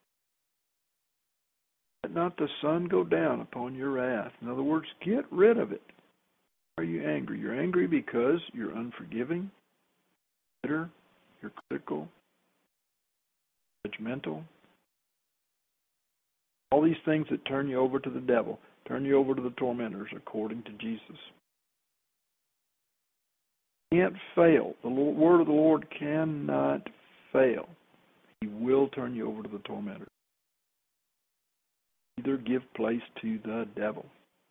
Let not the sun go down upon your wrath. In other words, get rid of it. Why are you angry? You're angry because you're unforgiving, bitter, you're critical, judgmental. All these things that turn you over to the devil, turn you over to the tormentors, according to Jesus. Can't fail. The word of the Lord cannot fail. He will turn you over to the tormentors. Either give place to the devil.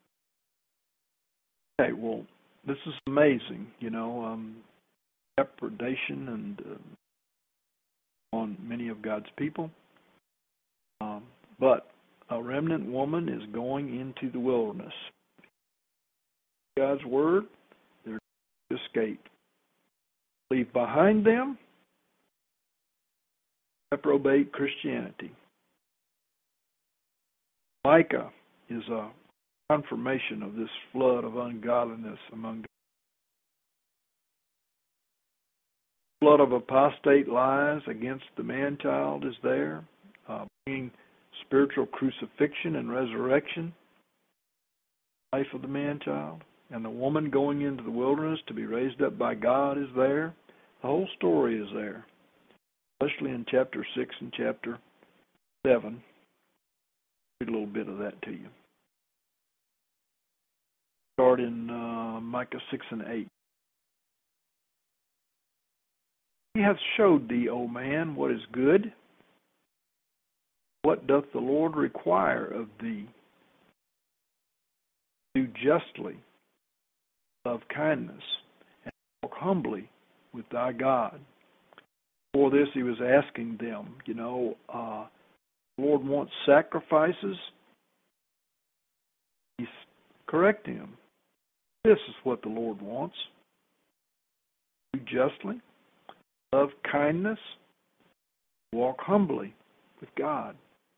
Okay, well, this is amazing, you know, um, depredation and uh, on many of God's people. Um, but a remnant woman is going into the wilderness. God's word, they're to escape. Leave behind them reprobate Christianity. Micah is a confirmation of this flood of ungodliness among the flood of apostate lies against the man-child is there, uh, bringing spiritual crucifixion and resurrection, life of the man-child, and the woman going into the wilderness to be raised up by God is there. The whole story is there, especially in chapter six and chapter seven. Read a little bit of that to you. Start in uh, Micah six and eight. He hath showed thee, O man, what is good. What doth the Lord require of thee? Do justly, love kindness, and walk humbly with thy God. For this he was asking them, you know, uh, the Lord wants sacrifices. He's correcting them. This is what the Lord wants. Do justly, love kindness, walk humbly with God.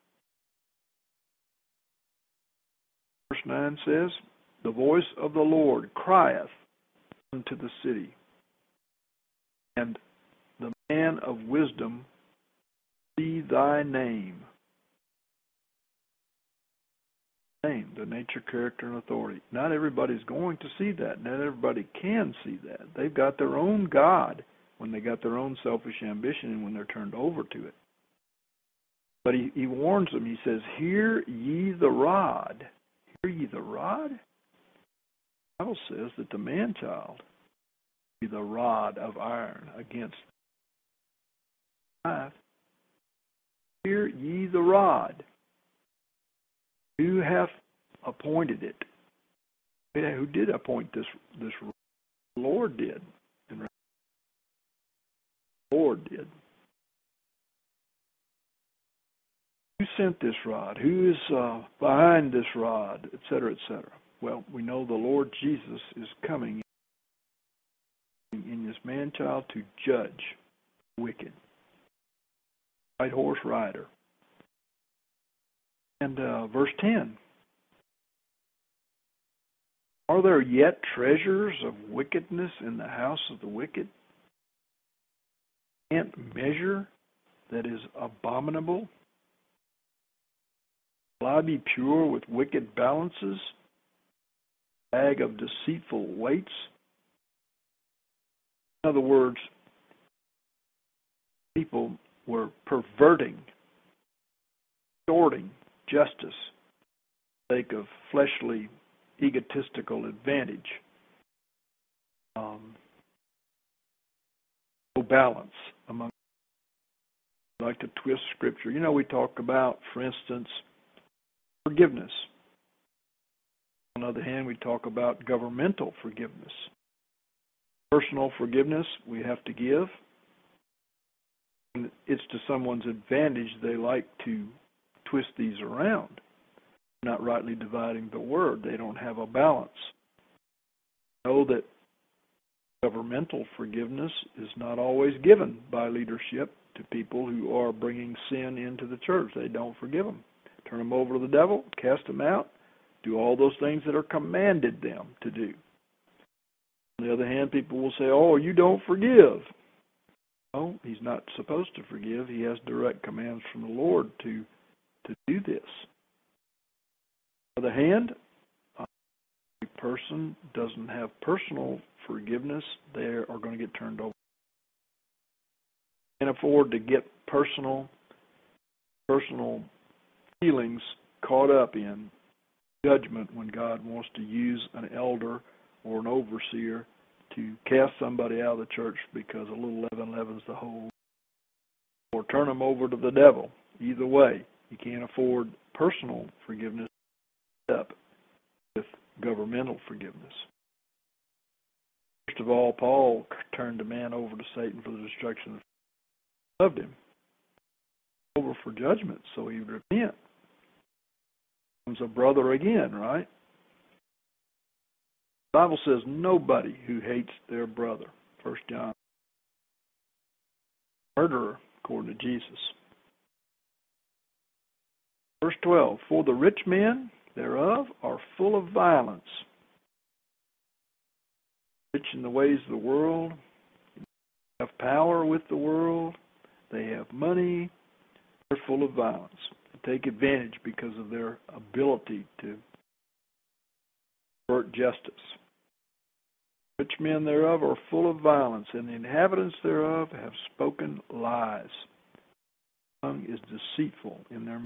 Verse nine says, the voice of the Lord crieth unto the city, and the man of wisdom see thy name. Name, the nature, character, and authority. Not everybody's going to see that. Not everybody can see that. They've got their own God when they got their own selfish ambition and when they're turned over to it. But he, he warns them. He says, hear ye the rod. Hear ye the rod? The Bible says that the man-child be the rod of iron against life. Hear ye the rod. Who hath appointed it? Yeah, who did appoint this? This the Lord did. And the Lord did. Who sent this rod? Who is uh, behind this rod? Et cetera, et cetera. Well, we know the Lord Jesus is coming in this man-child to judge the wicked. White horse rider. And uh, verse ten. Are there yet treasures of wickedness in the house of the wicked? Can't measure that is abominable? Will I be pure with wicked balances? Bag of deceitful weights? In other words, people were perverting, distorting justice, sake of fleshly, egotistical advantage. Um, no balance among. I like to twist Scripture. You know, we talk about, for instance, forgiveness. On the other hand, we talk about governmental forgiveness. Personal forgiveness we have to give. And it's to someone's advantage. They like to twist these around, not rightly dividing the word. They don't have a balance. Know that governmental forgiveness is not always given by leadership to people who are bringing sin into the church. They don't forgive them. Turn them over to the devil, cast them out, do all those things that are commanded them to do. On the other hand, people will say, oh, you don't forgive. No, he's not supposed to forgive. He has direct commands from the Lord to, to do this. On the other hand, if a person doesn't have personal forgiveness, they are going to get turned over. They can't afford to get personal, personal feelings caught up in judgment when God wants to use an elder or an overseer to cast somebody out of the church because a little leaven leavens the whole, or turn them over to the devil. Either way, you can't afford personal forgiveness up with governmental forgiveness. First of all, Paul turned a man over to Satan for the destruction of loved him, over for judgment, so he would repent. Becomes a brother again, right? The Bible says nobody who hates their brother, First John, murderer, according to Jesus. Verse twelve, for the rich men thereof are full of violence. Rich in the ways of the world, have power with the world, they have money, they're full of violence. They take advantage because of their ability to avert justice. Rich men thereof are full of violence, and the inhabitants thereof have spoken lies. The tongue is deceitful in their mouth.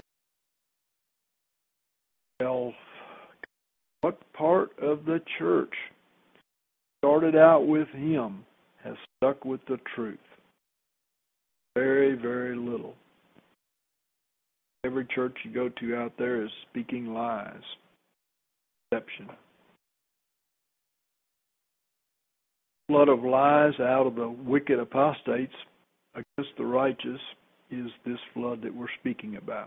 Well, what part of the church started out with him has stuck with the truth? Very, very little. Every church you go to out there is speaking lies, deception. Flood of lies out of the wicked apostates against the righteous is this flood that we're speaking about.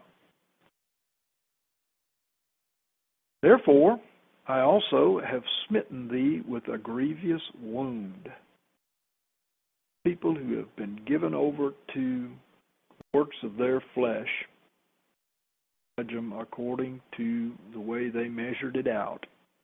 Therefore, I also have smitten thee with a grievous wound. People who have been given over to works of their flesh, judge them according to the way they measured it out.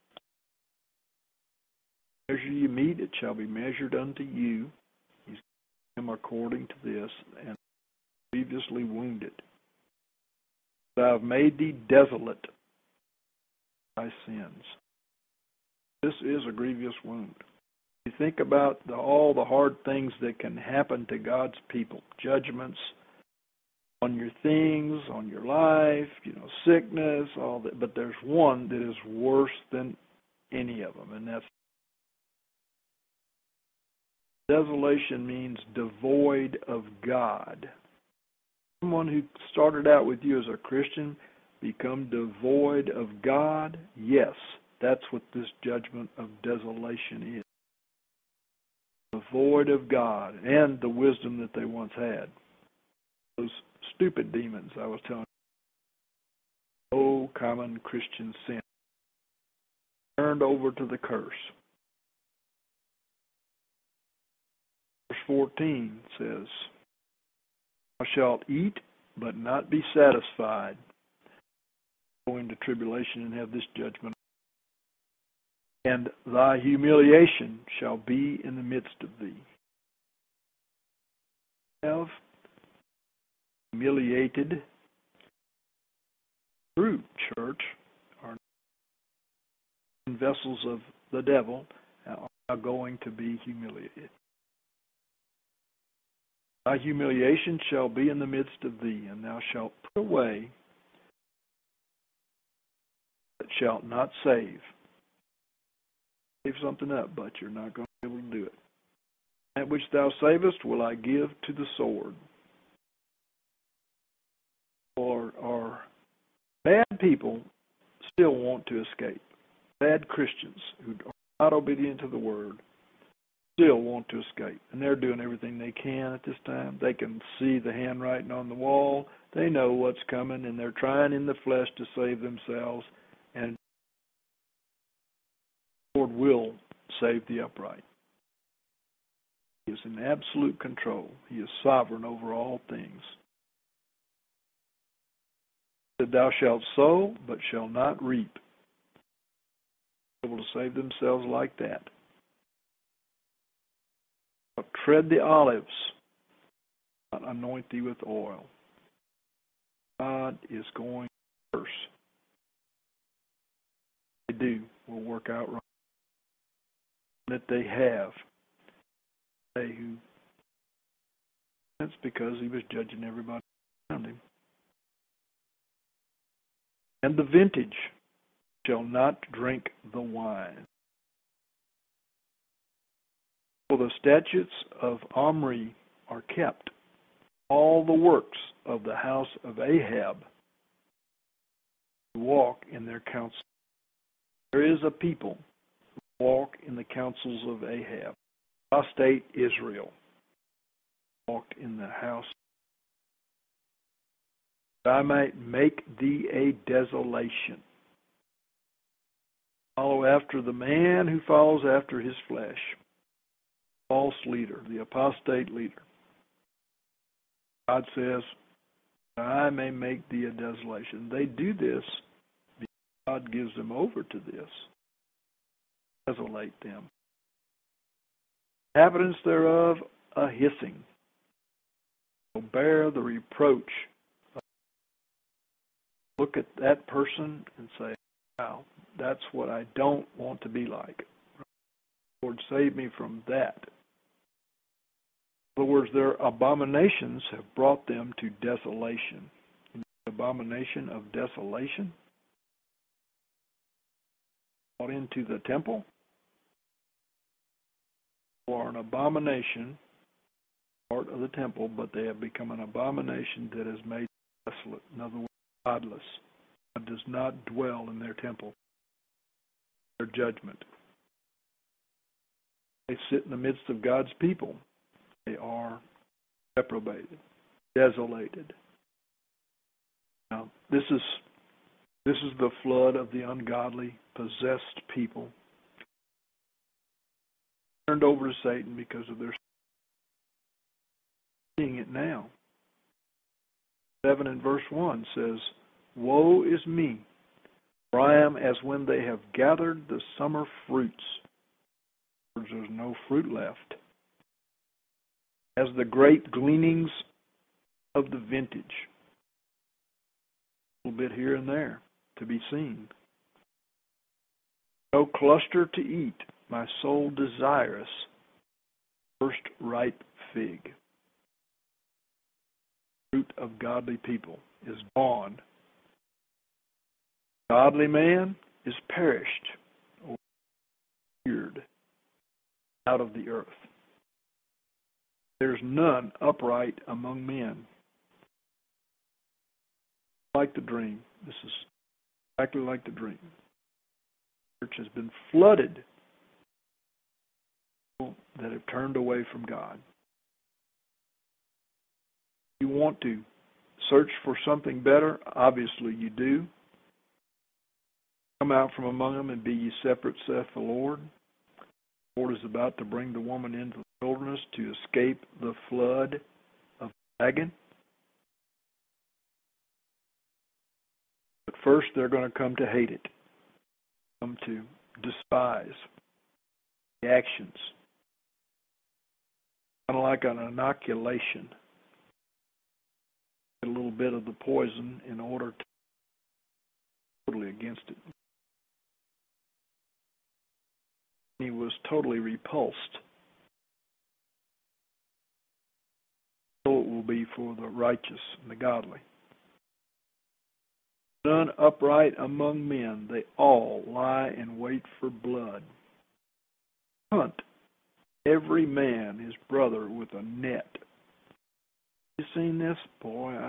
Measure you meet, it shall be measured unto you. He's given them according to this, and grievously wounded. But I have made thee desolate by thy sins. This is a grievous wound. You think about the, all the hard things that can happen to God's people, judgments on your things, on your life, you know, sickness, all that. But there's one that is worse than any of them, and that's desolation. Means devoid of God. Someone who started out with you as a Christian become devoid of God? Yes, that's what this judgment of desolation is. Devoid of God and the wisdom that they once had. Those stupid demons I was telling you. No common Christian sin. Turned over to the curse. Verse fourteen says, thou shalt eat, but not be satisfied. Go into tribulation and have this judgment. And thy humiliation shall be in the midst of thee. Have humiliated through church are vessels of the devil are now going to be humiliated. Thy humiliation shall be in the midst of thee, and thou shalt put away but shalt not save. Save something up, but you're not going to be able to do it. That which thou savest will I give to the sword. Or, or bad people still want to escape. Bad Christians who are not obedient to the word still want to escape. And they're doing everything they can at this time. They can see the handwriting on the wall. They know what's coming, and they're trying in the flesh to save themselves. And the Lord will save the upright. He is in absolute control. He is sovereign over all things. That thou shalt sow, but shalt not reap. Able to save themselves like that. But tread the olives, not anoint thee with oil. God is going first. They do will work out right. That they have. They who. That's because he was judging everybody around him. And the vintage shall not drink the wine. For the statutes of Omri are kept. All the works of the house of Ahab walk in their counsel. There is a people who walk in the counsels of Ahab. Apostate Israel walked in the house. That I might make thee a desolation. Follow after the man who follows after his flesh. False leader, the apostate leader. God says, I may make thee a desolation. They do this because God gives them over to this. Desolate them. Inhabitants thereof a hissing. Will bear the reproach. Look at that person and say, wow, that's what I don't want to be like. Lord, save me from that. In other words, their abominations have brought them to desolation. The abomination of desolation brought into the temple, or an abomination, part of the temple, but they have become an abomination that is made desolate. In other words, godless. God does not dwell in their temple. Their judgment. They sit in the midst of God's people. They are reprobated, desolated. Now, this is this is the flood of the ungodly, possessed people turned over to Satan because of their seeing it now. Seven and verse one says, "Woe is me, for I am as when they have gathered the summer fruits." There's no fruit left. As the great gleanings of the vintage. A little bit here and there to be seen. No cluster to eat, my soul desirous, first ripe fig. Fruit of godly people is gone. Godly man is perished or seared out of the earth. There's none upright among men. Like the dream. This is exactly like the dream. The church has been flooded with people that have turned away from God. You want to search for something better? Obviously you do. Come out from among them and be ye separate, saith the Lord. The Lord is about to bring the woman into the wilderness to escape the flood of the dragon. But first they're going to come to hate it, come to despise the actions. Kind of like an inoculation. Get a little bit of the poison in order to totally against it. He was totally repulsed. So it will be for the righteous and the godly. None upright among men. They all lie in wait for blood. Hunt every man his brother with a net. You seen this? Boy, I...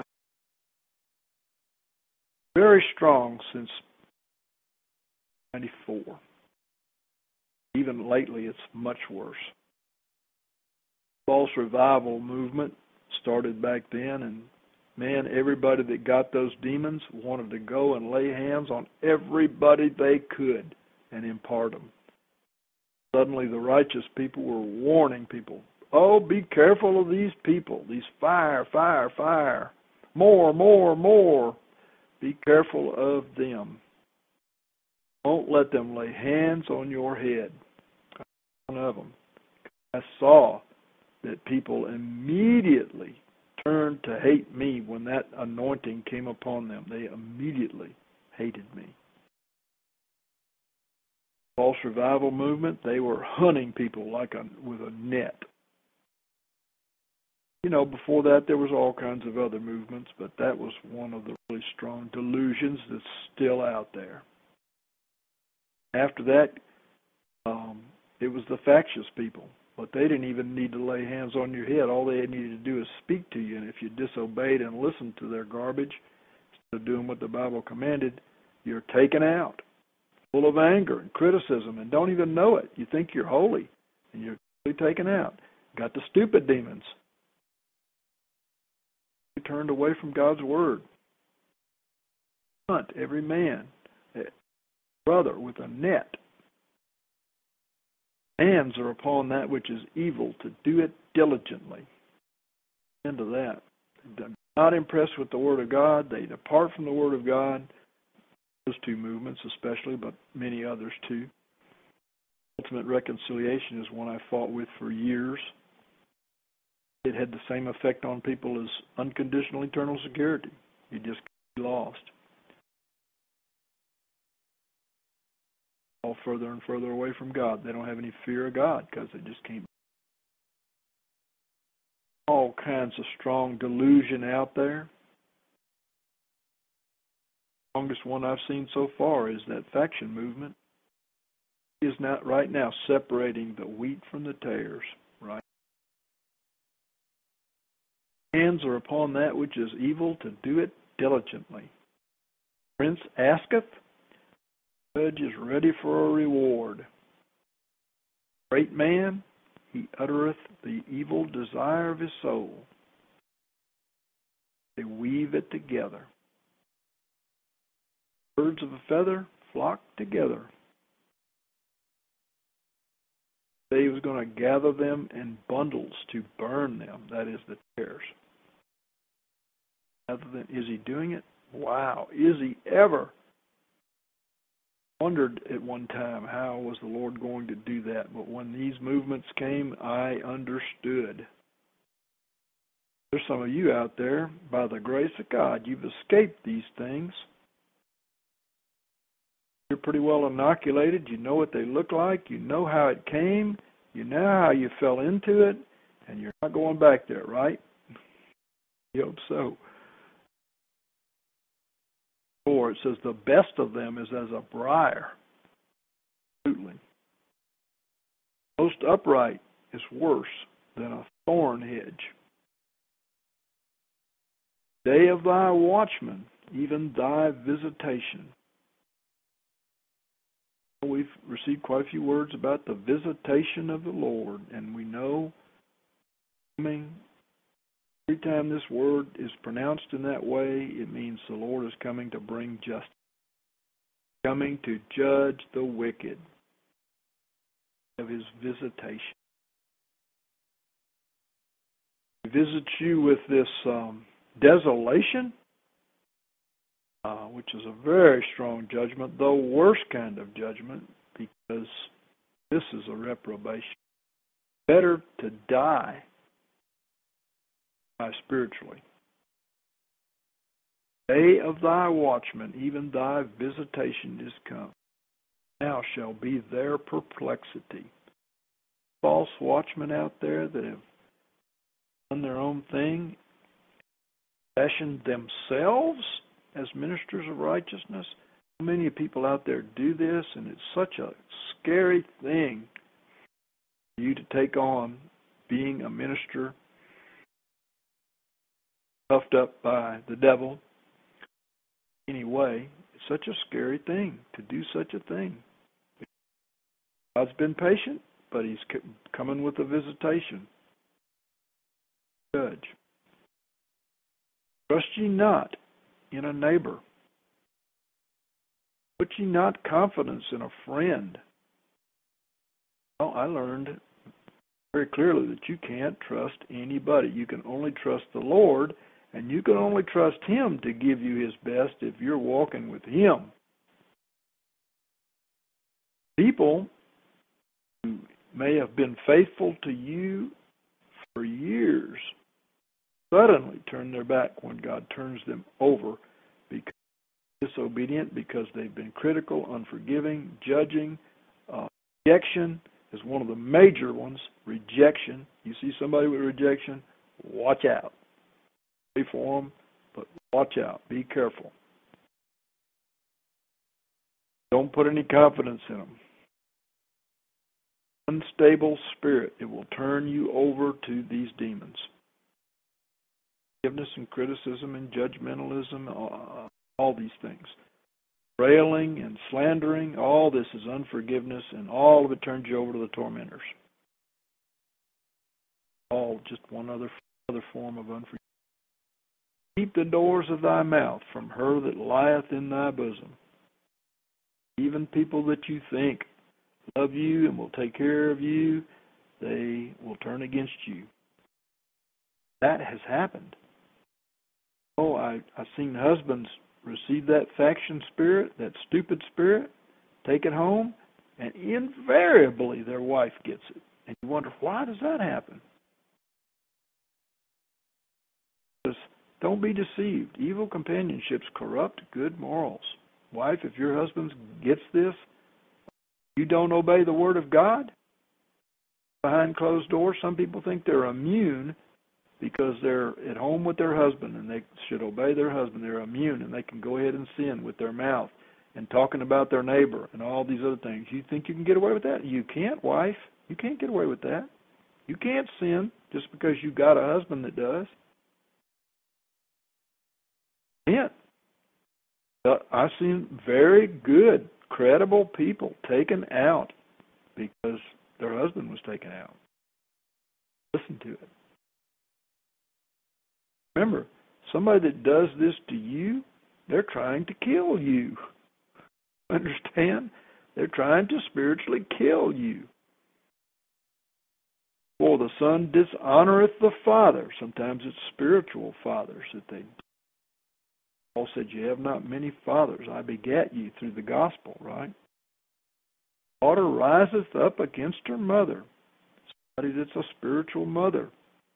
very strong since ninety-four. Even lately, it's much worse. False revival movement started back then, and man, everybody that got those demons wanted to go and lay hands on everybody they could and impart them. Suddenly, the righteous people were warning people, oh, be careful of these people, these fire, fire, fire, more, more, more. Be careful of them. Don't let them lay hands on your head. One of them. I saw that people immediately turned to hate me when that anointing came upon them. They immediately hated me. False revival movement, they were hunting people like a, with a net. You know, before that there was all kinds of other movements, but that was one of the really strong delusions that's still out there. After that, um, it was the factious people, but they didn't even need to lay hands on your head. All they needed to do is speak to you, and if you disobeyed and listened to their garbage, instead of doing what the Bible commanded, you're taken out, full of anger and criticism, and don't even know it. You think you're holy, and you're totally taken out. Got the stupid demons. You turned away from God's word. Hunt every man, brother, with a net. Hands are upon that which is evil, to do it diligently. End of that. They're not impressed with the Word of God. They depart from the Word of God. Those two movements especially, but many others too. Ultimate reconciliation is one I fought with for years. It had the same effect on people as unconditional eternal security. You just can't be lost. All further and further away from God. They don't have any fear of God because they just can't. All kinds of strong delusion out there. The strongest one I've seen so far is that faction movement. It is not right now separating the wheat from the tares. Right. Hands are upon that which is evil, to do it diligently. Prince asketh, judge is ready for a reward. Great man, he uttereth the evil desire of his soul. They weave it together. Birds of a feather flock together. He was going to gather them in bundles to burn them. That is the tares. Other than, is he doing it? Wow. Is he ever? Wondered at one time, how was the Lord going to do that? But when these movements came, I understood. There's some of you out there, by the grace of God, you've escaped these things. You're pretty well inoculated. You know what they look like. You know how it came. You know how you fell into it. And you're not going back there, right? I hope so. Or it says the best of them is as a briar. Absolutely. Most upright is worse than a thorn hedge. Day of thy watchman, even thy visitation. We've received quite a few words about the visitation of the Lord, and we know coming. Every time this word is pronounced in that way, it means the Lord is coming to bring justice, coming to judge the wicked of his visitation. He visits you with this um, desolation, uh, which is a very strong judgment, the worst kind of judgment, because this is a reprobation. Better to die spiritually. Day of thy watchman, even thy visitation is come. Now shall be their perplexity. False watchmen out there that have done their own thing, fashioned themselves as ministers of righteousness? So many people out there do this, and it's such a scary thing for you to take on being a minister puffed up by the devil. Anyway, it's such a scary thing to do such a thing. God's been patient, but he's coming with a visitation. Judge. Trust ye not in a neighbor. Put ye not confidence in a friend. Well, I learned very clearly that you can't trust anybody. You can only trust the Lord, and you can only trust Him to give you His best if you're walking with Him. People who may have been faithful to you for years suddenly turn their back when God turns them over because they're disobedient, because they've been critical, unforgiving, judging. Uh, rejection is one of the major ones. Rejection. You see somebody with rejection, watch out. Pray for them, but watch out. Be careful. Don't put any confidence in them. Unstable spirit. It will turn you over to these demons. Forgiveness and criticism and judgmentalism, uh, all these things. Railing and slandering, all this is unforgiveness, and all of it turns you over to the tormentors. All just one other, other form of unforgiveness. Keep the doors of thy mouth from her that lieth in thy bosom. Even people that you think love you and will take care of you, they will turn against you. That has happened. Oh, I, I've seen husbands receive that faction spirit, that stupid spirit, take it home, and invariably their wife gets it. And you wonder, why does that happen? Because don't be deceived. Evil companionships corrupt good morals. Wife, if your husband gets this, you don't obey the Word of God, behind closed doors, some people think they're immune because they're at home with their husband and they should obey their husband. They're immune and they can go ahead and sin with their mouth and talking about their neighbor and all these other things. You think you can get away with that? You can't, wife. You can't get away with that. You can't sin just because you got a husband that does. Yeah. But I've seen very good, credible people taken out because their husband was taken out. Listen to it. Remember, somebody that does this to you, they're trying to kill you. Understand? They're trying to spiritually kill you. For the Son dishonoreth the Father. Sometimes it's spiritual fathers that they. Paul said, "You have not many fathers. I begat you through the gospel," right? Daughter riseth up against her mother. Somebody that's a spiritual mother.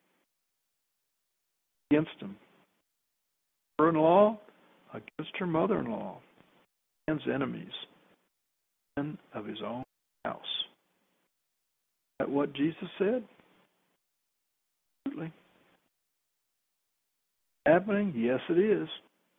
Against him. Mother-in-law against her mother-in-law. Man's enemies. Men of his own house. Is that what Jesus said? Absolutely. Happening? Yes, it is.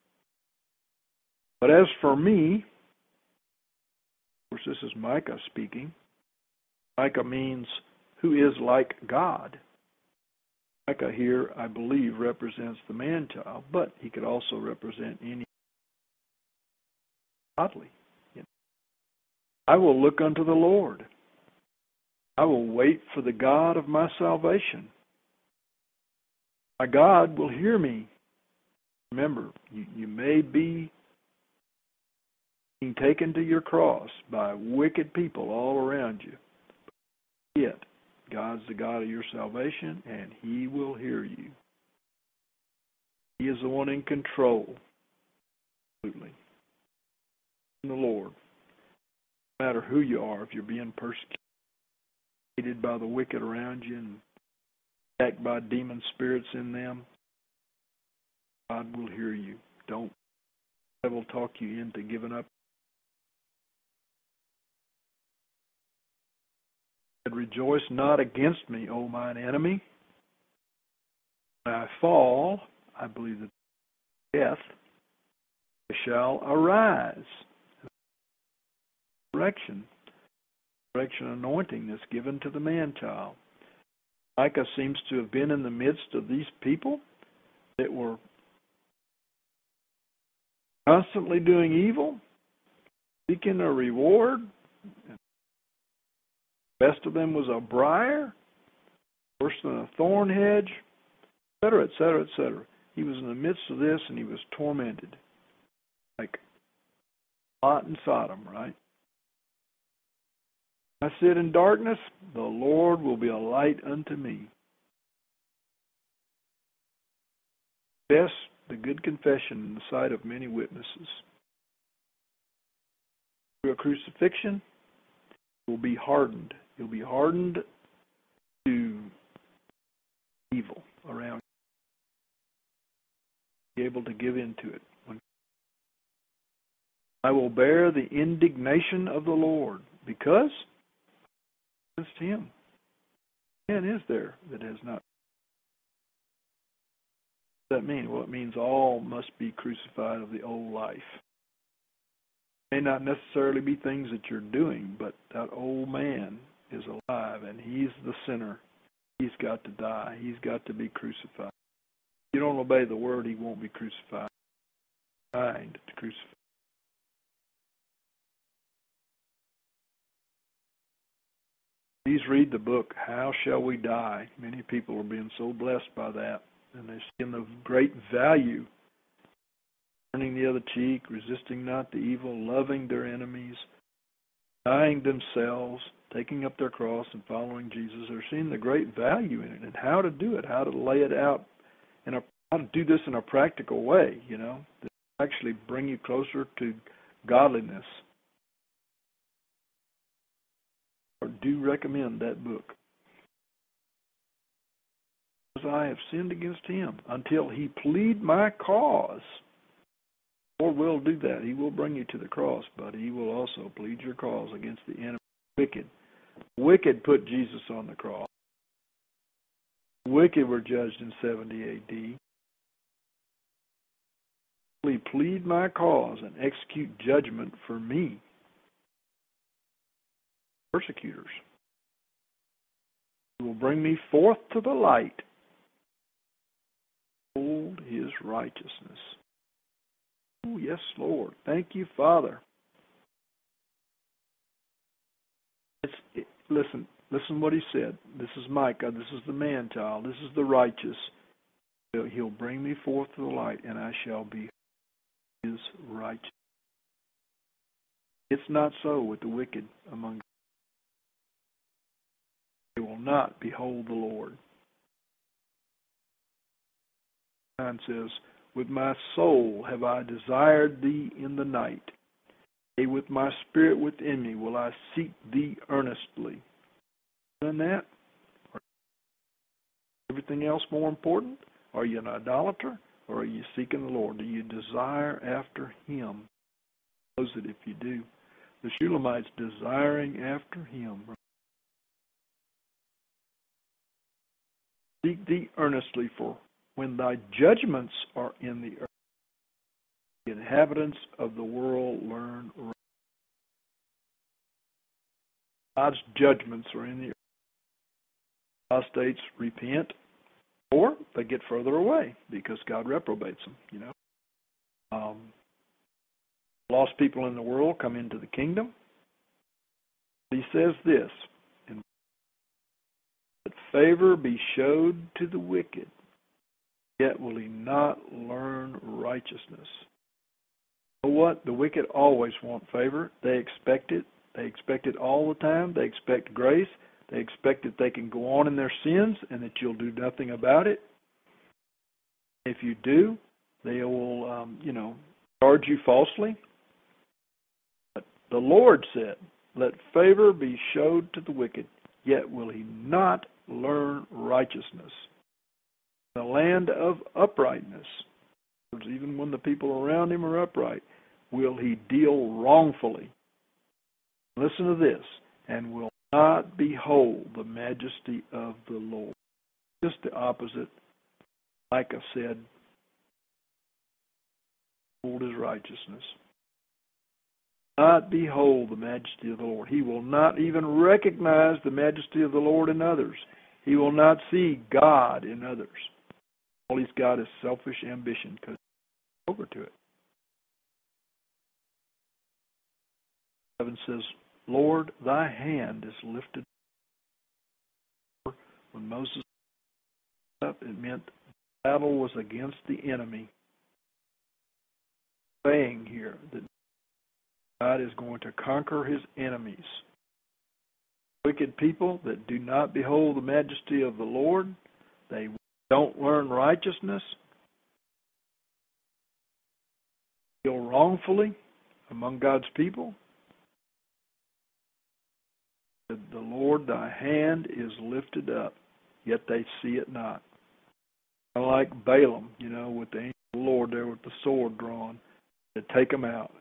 But as for me, of course, this is Micah speaking. Micah means who is like God. Micah here, I believe, represents the man-child, but he could also represent any godly. You know. I will look unto the Lord. I will wait for the God of my salvation. My God will hear me. Remember, you, you may be being taken to your cross by wicked people all around you. But yet, God's the God of your salvation, and He will hear you. He is the one in control. Absolutely. In the Lord. No matter who you are, if you're being persecuted by the wicked around you and attacked by demon spirits in them, God will hear you. Don't the devil talk you into giving up. Rejoice not against me, O mine enemy. When I fall, I believe that death, They shall arise. Correction. Correction anointing that's given to the man-child. Micah seems to have been in the midst of these people that were constantly doing evil, seeking a reward. The best of them was a briar, worse than a thorn hedge, et cetera, et cetera, et cetera. He was in the midst of this, and he was tormented, like Lot and Sodom, right? I sit in darkness, the Lord will be a light unto me. Best, the good confession in the sight of many witnesses. Through a crucifixion, you'll be hardened. You'll be hardened to evil around you. Be able to give in to it. I will bear the indignation of the Lord, because against him. Man is there that has not. What does that mean? Well, it means all must be crucified of the old life. It may not necessarily be things that you're doing, but that old man is alive, and he's the sinner. He's got to die. He's got to be crucified. If you don't obey the word, he won't be crucified. Dying to crucify. Please read the book, How Shall We Die? Many people are being so blessed by that, and they're seeing the great value. Turning the other cheek, resisting not the evil, loving their enemies, dying themselves, taking up their cross and following Jesus. They're seeing the great value in it and how to do it, how to lay it out, and how to do this in a practical way, you know, that actually bring you closer to godliness. I do recommend that book. Because I have sinned against him until he plead my cause. The Lord will do that. He will bring you to the cross, but he will also plead your cause against the enemy. Wicked. Wicked put Jesus on the cross. Wicked were judged in seventy A D. He plead my cause and execute judgment for me. Persecutors. He will bring me forth to the light. Behold his righteousness. Oh, yes, Lord. Thank you, Father. It's, it, listen, listen what he said. This is Micah. This is the man-child. This is the righteous. He'll bring me forth to the light, and I shall be his righteousness. It's not so with the wicked among them. They will not behold the Lord. nine says, with my soul have I desired thee in the night. Yea, with my spirit within me will I seek thee earnestly. Done that? Or everything else more important? Are you an idolater, or are you seeking the Lord? Do you desire after him? Knows that if you do, the Shulamites desiring after him. Seek thee earnestly, for when thy judgments are in the earth, the inhabitants of the world learn right. God's judgments are in the earth. Apostates repent, or they get further away because God reprobates them, you know. Um, lost people in the world come into the kingdom. He says this, that favor be showed to the wicked, yet will he not learn righteousness. You know what? The wicked always want favor. They expect it. They expect it all the time. They expect grace. They expect that they can go on in their sins and that you'll do nothing about it. If you do, they will, um, you know, charge you falsely. But the Lord said, let favor be showed to the wicked, yet will he not learn righteousness. The land of uprightness, even when the people around him are upright, will he deal wrongfully. Listen to this, and will not behold the majesty of the Lord. Just the opposite. Micah said, behold his righteousness. Not behold the majesty of the Lord. He will not even recognize the majesty of the Lord in others. He will not see God in others. All he's got is selfish ambition because he's over to it. Heaven says, Lord, thy hand is lifted. When Moses up, it meant the battle was against the enemy. Saying here that God is going to conquer his enemies. Wicked people that do not behold the majesty of the Lord, they don't learn righteousness, deal wrongfully among God's people. The Lord, thy hand is lifted up, yet they see it not. Kind of like Balaam, you know, with the angel of the Lord there with the sword drawn to take them out.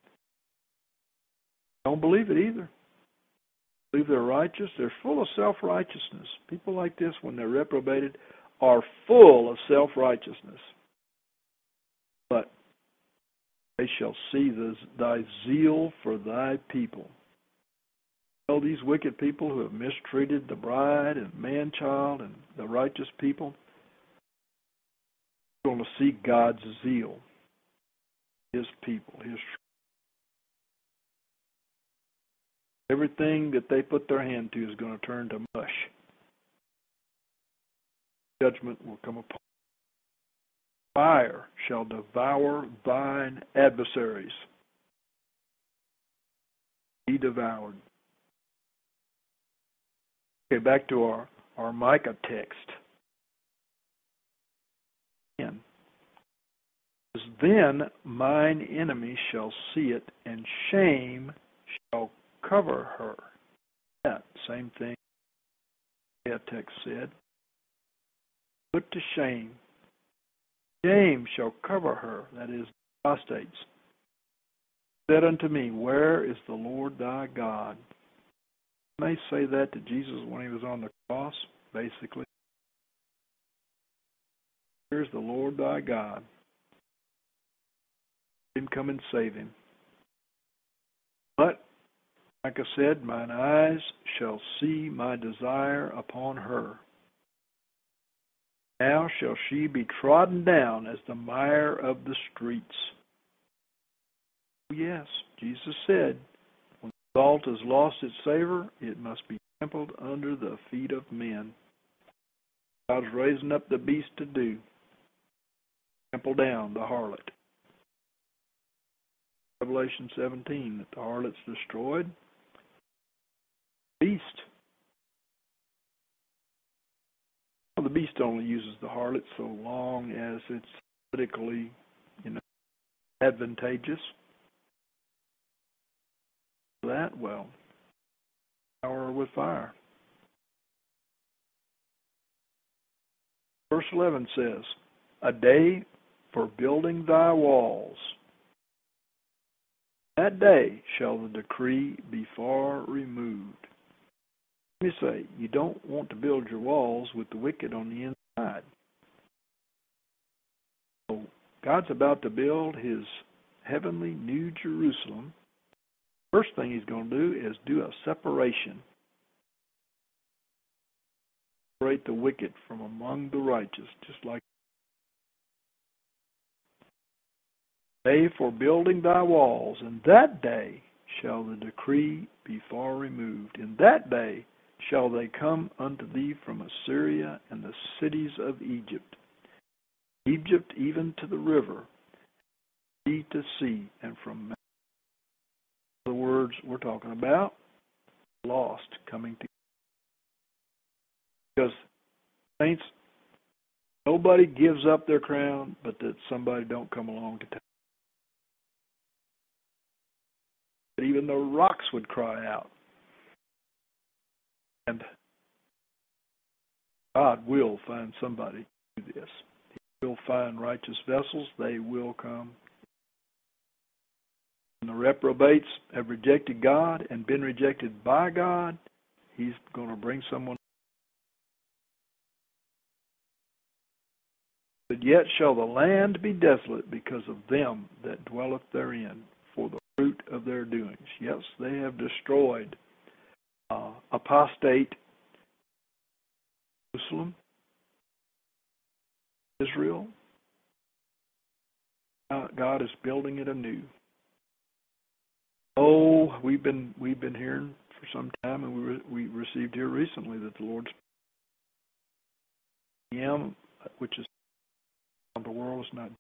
Don't believe it either. Believe they're righteous. They're full of self-righteousness. People like this, when they're reprobated, are full of self-righteousness. But they shall see this, thy zeal for thy people. All these wicked people who have mistreated the bride and man-child and the righteous people, are going to see God's zeal, his people, his everything that they put their hand to is going to turn to mush. Judgment will come upon. Fire shall devour thine adversaries. Be devoured. Okay, back to our, our Micah text. Again. Then mine enemy shall see it, and shame shall cover her. That same thing that text said. Put to shame. Shame shall cover her, that is, apostates. Said unto me, where is the Lord thy God? You may say that to Jesus when he was on the cross, basically. Here's the Lord thy God. Didn't come and save him. But, like I said, mine eyes shall see my desire upon her. Now shall she be trodden down as the mire of the streets. Yes, Jesus said, when salt has lost its savor, it must be trampled under the feet of men. God's raising up the beast to do. Trample down the harlot. Revelation seventeen, that the harlot's destroyed. Beast. Well, the beast only uses the harlot so long as it's politically, you know, advantageous. That, well, power with fire. Verse eleven says, a day for building thy walls. That day shall the decree be far removed. Let me say, you don't want to build your walls with the wicked on the inside. So God's about to build his heavenly New Jerusalem. First thing he's going to do is do a separation. Separate the wicked from among the righteous, just like day for building thy walls. In that day shall the decree be far removed. In that day shall they come unto thee from Assyria and the cities of Egypt, Egypt even to the river, sea to sea, and from the words we're talking about, lost coming to. Because, saints, nobody gives up their crown, but that somebody don't come along to take it. But even the rocks would cry out. And God will find somebody to do this. He will find righteous vessels. They will come. When the reprobates have rejected God and been rejected by God, he's going to bring someone But yet shall the land be desolate because of them that dwelleth therein, for the fruit of their doings. Yes, they have destroyed uh, apostate Jerusalem, Israel. Uh, God is building it anew. Oh, we've been we've been hearing for some time, and we re, we received here recently that the Lord's P M, which is the world, is not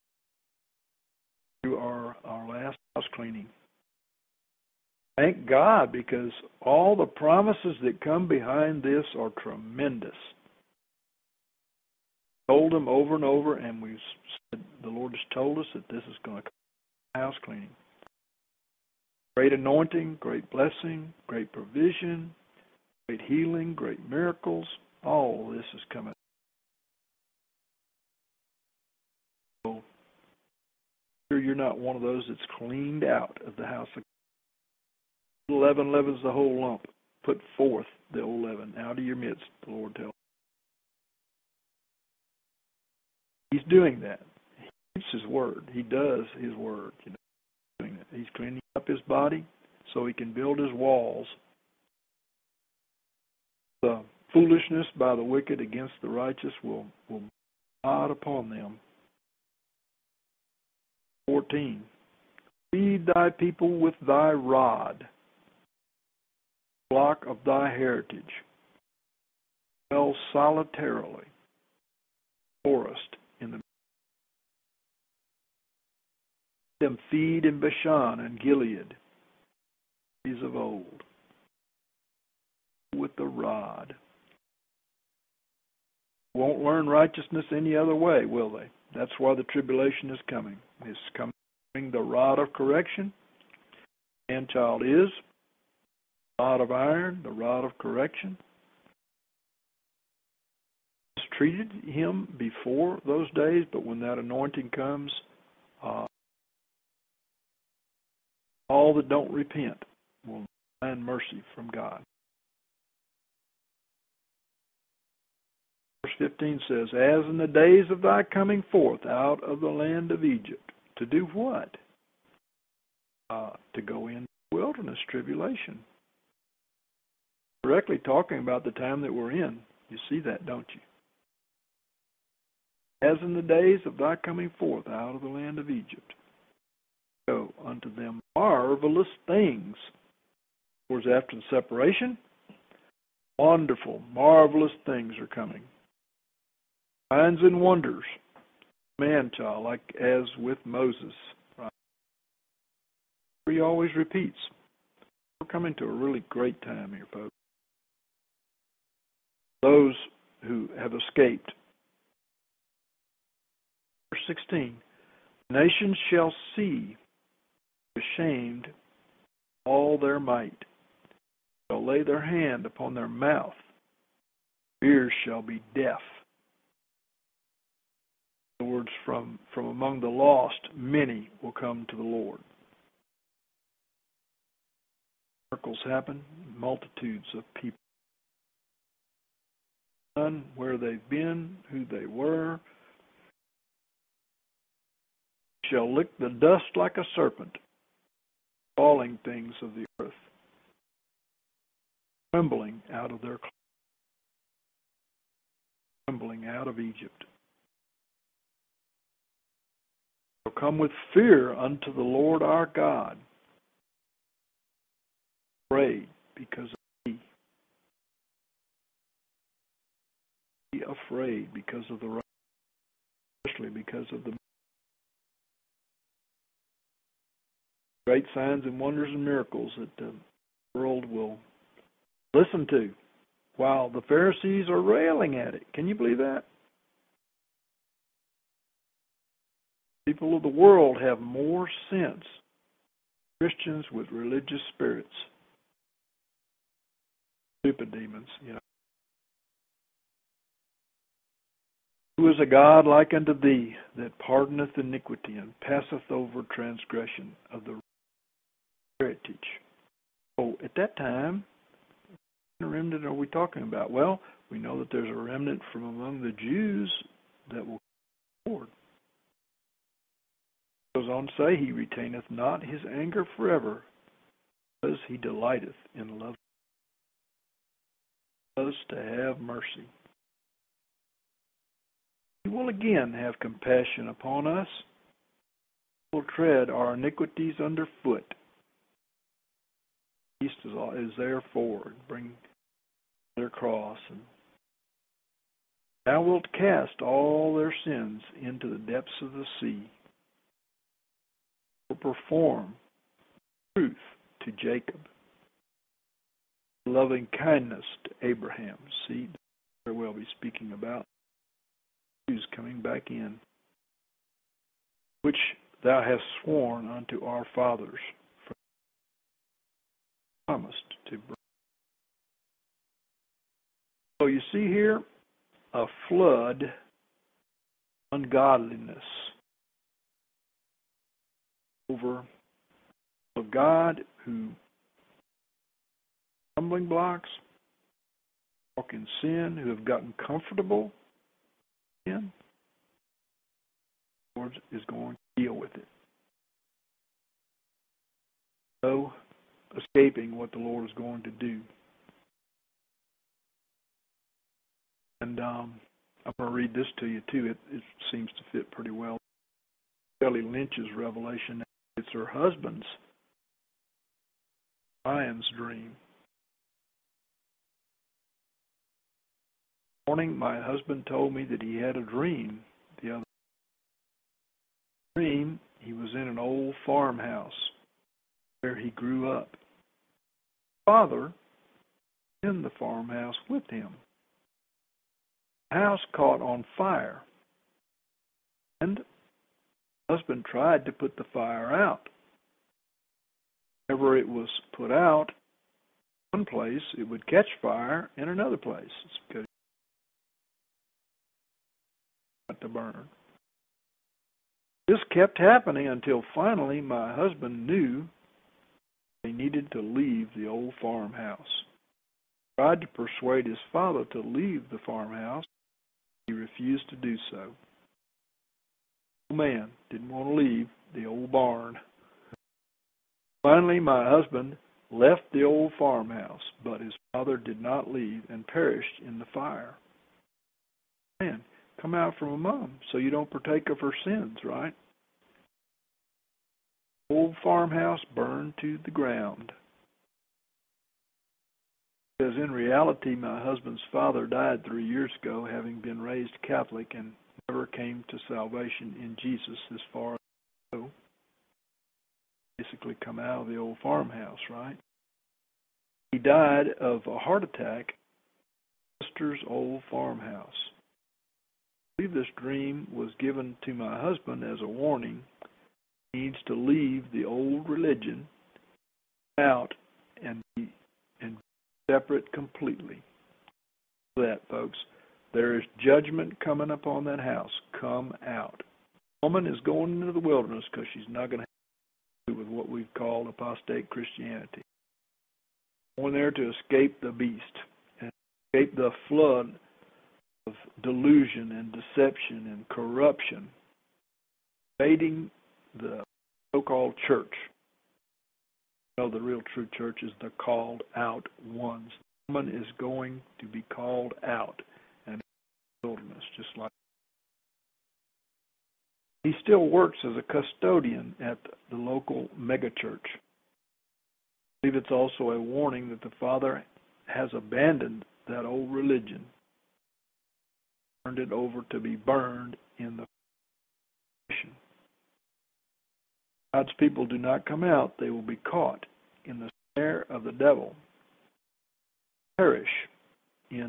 do our our last house cleaning. Thank God, because all the promises that come behind this are tremendous. Told them over and over, and we said the Lord has told us that this is going to come house cleaning. Great anointing, great blessing, great provision, great healing, great miracles. All this is coming. So, sure you're not one of those that's cleaned out of the house of God. Leaven leavens the whole lump. Put forth the old leaven out of your midst, the Lord tells. He's doing that. He keeps His word. He does His word. You know, doing that. He's cleaning up His body so He can build His walls. The foolishness by the wicked against the righteous will will be not upon them. fourteen. Feed thy people with thy rod, flock of thy heritage. Dwell solitarily, forest in the them feed in Bashan and Gilead, days of old, with the rod. Won't learn righteousness any other way, will they? That's why the tribulation is coming. It's coming the rod of correction. Man child is the rod of iron, the rod of correction. It's treated him before those days, but when that anointing comes, uh, all that don't repent will find mercy from God. Verse fifteen says, as in the days of thy coming forth out of the land of Egypt. To do what? Uh, to go in wilderness tribulation. Directly talking about the time that we're in. You see that, don't you? As in the days of thy coming forth out of the land of Egypt. Go unto them marvelous things. Of course, after the separation, wonderful, marvelous things are coming. Signs and wonders. Man child, like as with Moses. Right? He always repeats. We're coming to a really great time here, folks. Those who have escaped. Verse sixteen. Nations shall see, ashamed, all their might. Shall lay their hand upon their mouth. Ears shall be deaf. In other words, from, from among the lost, many will come to the Lord. Miracles happen, multitudes of people. None where they've been, who they were. Shall lick the dust like a serpent, falling things of the earth, trembling out of their clothes, trembling out of Egypt. Shall come with fear unto the Lord our God, afraid because of thee. Be afraid because of the right, especially because of the great signs and wonders and miracles that the world will listen to, while the Pharisees are railing at it. Can you believe that? People of the world have more sense. Christians with religious spirits. Stupid demons, you know. Who is a God like unto thee, that pardoneth iniquity, and passeth over transgression of the heritage? So at that time, what remnant are we talking about? Well, we know that there's a remnant from among the Jews that will on to say, He retaineth not His anger forever, because He delighteth in love us to have mercy. He will again have compassion upon us. He will tread our iniquities under foot. Christ is there forward, bring their cross, and thou wilt cast all their sins into the depths of the sea. Will perform truth to Jacob, loving kindness to Abraham. See, very well be speaking about Jews coming back in, which thou hast sworn unto our fathers, for promised to bring. So you see here a flood, ungodliness over a God who stumbling blocks, walk in sin, who have gotten comfortable in. The Lord is going to deal with it. No escaping what the Lord is going to do. And um, I'm going to read this to you too. It, it seems to fit pretty well. Shelley Lynch's revelation. It's her husband's Ryan's dream. Morning, my husband told me that he had a dream the other dream. He was in an old farmhouse where he grew up. Father in the farmhouse with him. The house caught on fire, and the husband tried to put the fire out. Whenever it was put out, one place it would catch fire in another place. It's because to burn. This kept happening until finally my husband knew he needed to leave the old farmhouse. He tried to persuade his father to leave the farmhouse. He refused to do so. The old man didn't want to leave the old barn. Finally, my husband left the old farmhouse, but his father did not leave and perished in the fire. Man, come out from among them so you don't partake of her sins, right? The old farmhouse burned to the ground. Because in reality, my husband's father died three years ago, having been raised Catholic and never came to salvation in Jesus as far as I know. Basically come out of the old farmhouse, right? He died of a heart attack in sister's old farmhouse. I believe this dream was given to my husband as a warning. He needs to leave the old religion out and be, and be separate completely. That, folks, there is judgment coming upon that house. Come out. The woman is going into the wilderness because she's not going to have to do with what we've called apostate Christianity. Going there to escape the beast and escape the flood of delusion and deception and corruption, invading the so-called church. No, the real true church is the called out ones. The woman is going to be called out and in the wilderness, just like he still works as a custodian at the local megachurch. I believe it's also a warning that the Father has abandoned that old religion, turned it over to be burned in the mission. God's people do not come out, they will be caught in the snare of the devil, perish in.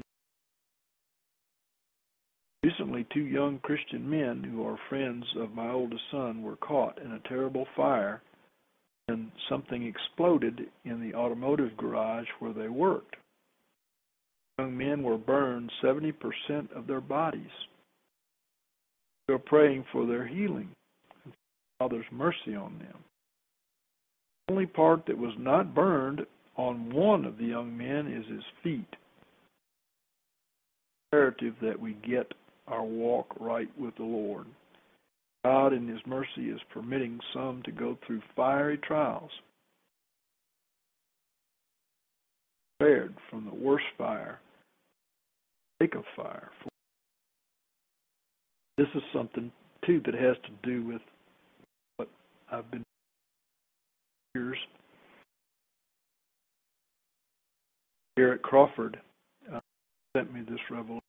Recently, two young Christian men who are friends of my oldest son were caught in a terrible fire, and something exploded in the automotive garage where they worked. Young men were burned seventy percent of their bodies. We are praying for their healing and Father's mercy on them. The only part that was not burned on one of the young men is his feet. It's imperative that we get our walk right with the Lord. God in His mercy is permitting some to go through fiery trials, spared from the worst fire, lake of fire. This is something, too, that has to do with what I've been years. Garrett Crawford uh, sent me this revelation.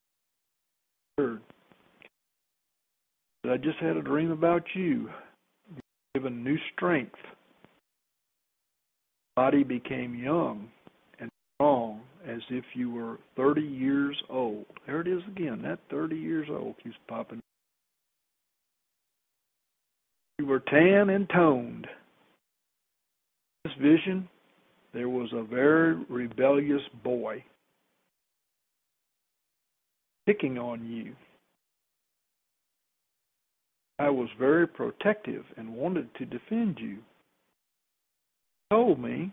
I just had a dream about you, given new strength. Body became young and strong as if you were thirty years old. There it is again, that thirty years old keeps popping. You were tan and toned. In this vision, there was a very rebellious boy picking on you. I was very protective and wanted to defend you. You told me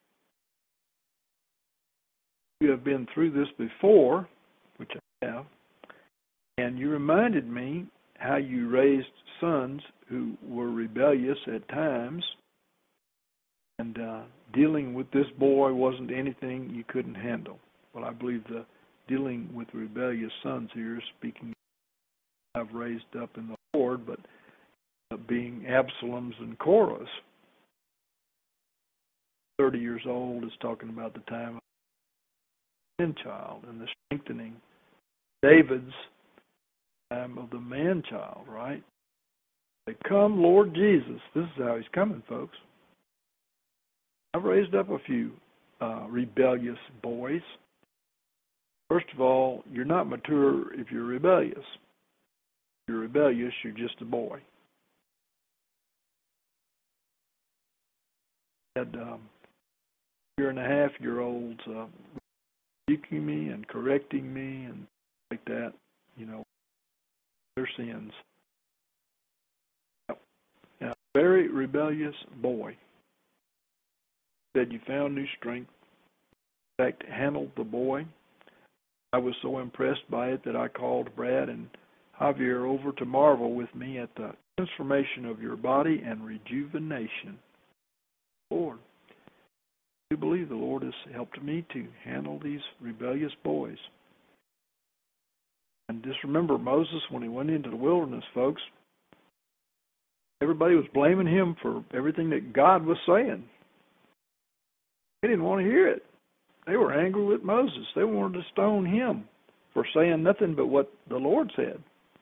you have been through this before, which I have, and you reminded me how you raised sons who were rebellious at times, and uh, dealing with this boy wasn't anything you couldn't handle. Well, I believe the dealing with rebellious sons here is speaking I've raised up in the Lord, but uh, being Absalom's and Korah's. thirty years old is talking about the time of the man-child and the strengthening. David's time of the man-child, right? They come, Lord Jesus. This is how he's coming, folks. I've raised up a few uh, rebellious boys. First of all, you're not mature if you're rebellious. If you're rebellious, you're just a boy. I had um, year and a half year olds uh, rebuking me and correcting me and like that, you know, their sins. Now, a very rebellious boy. Said you found new strength. In fact, handled the boy. I was so impressed by it that I called Brad and Javier over to marvel with me at the transformation of your body and rejuvenation. Lord, I do believe the Lord has helped me to handle these rebellious boys. And just remember Moses when he went into the wilderness, folks. Everybody was blaming him for everything that God was saying. They didn't want to hear it. They were angry with Moses. They wanted to stone him for saying nothing but what the Lord said.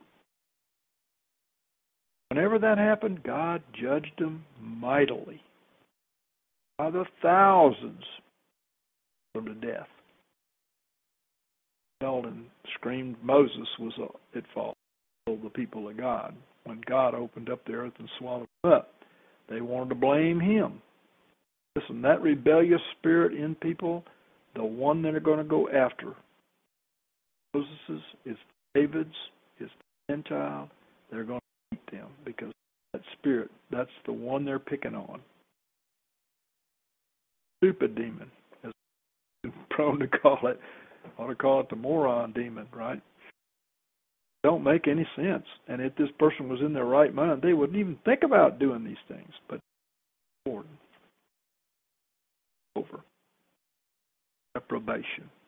Whenever that happened, God judged them mightily. By the thousands, put them to death. Yelled and screamed Moses was at fault. The people of God. When God opened up the earth and swallowed them up, they wanted to blame him. Listen, that rebellious spirit in people, the one that are going to go after, Moses's, is David's, is the man-child, they're going to eat them because that spirit, that's the one they're picking on. Stupid demon, as I'm prone to call it. I ought to call it the moron demon, right? Don't make any sense. And if this person was in their right mind, they wouldn't even think about doing these things. But Lord, over. Reprobation.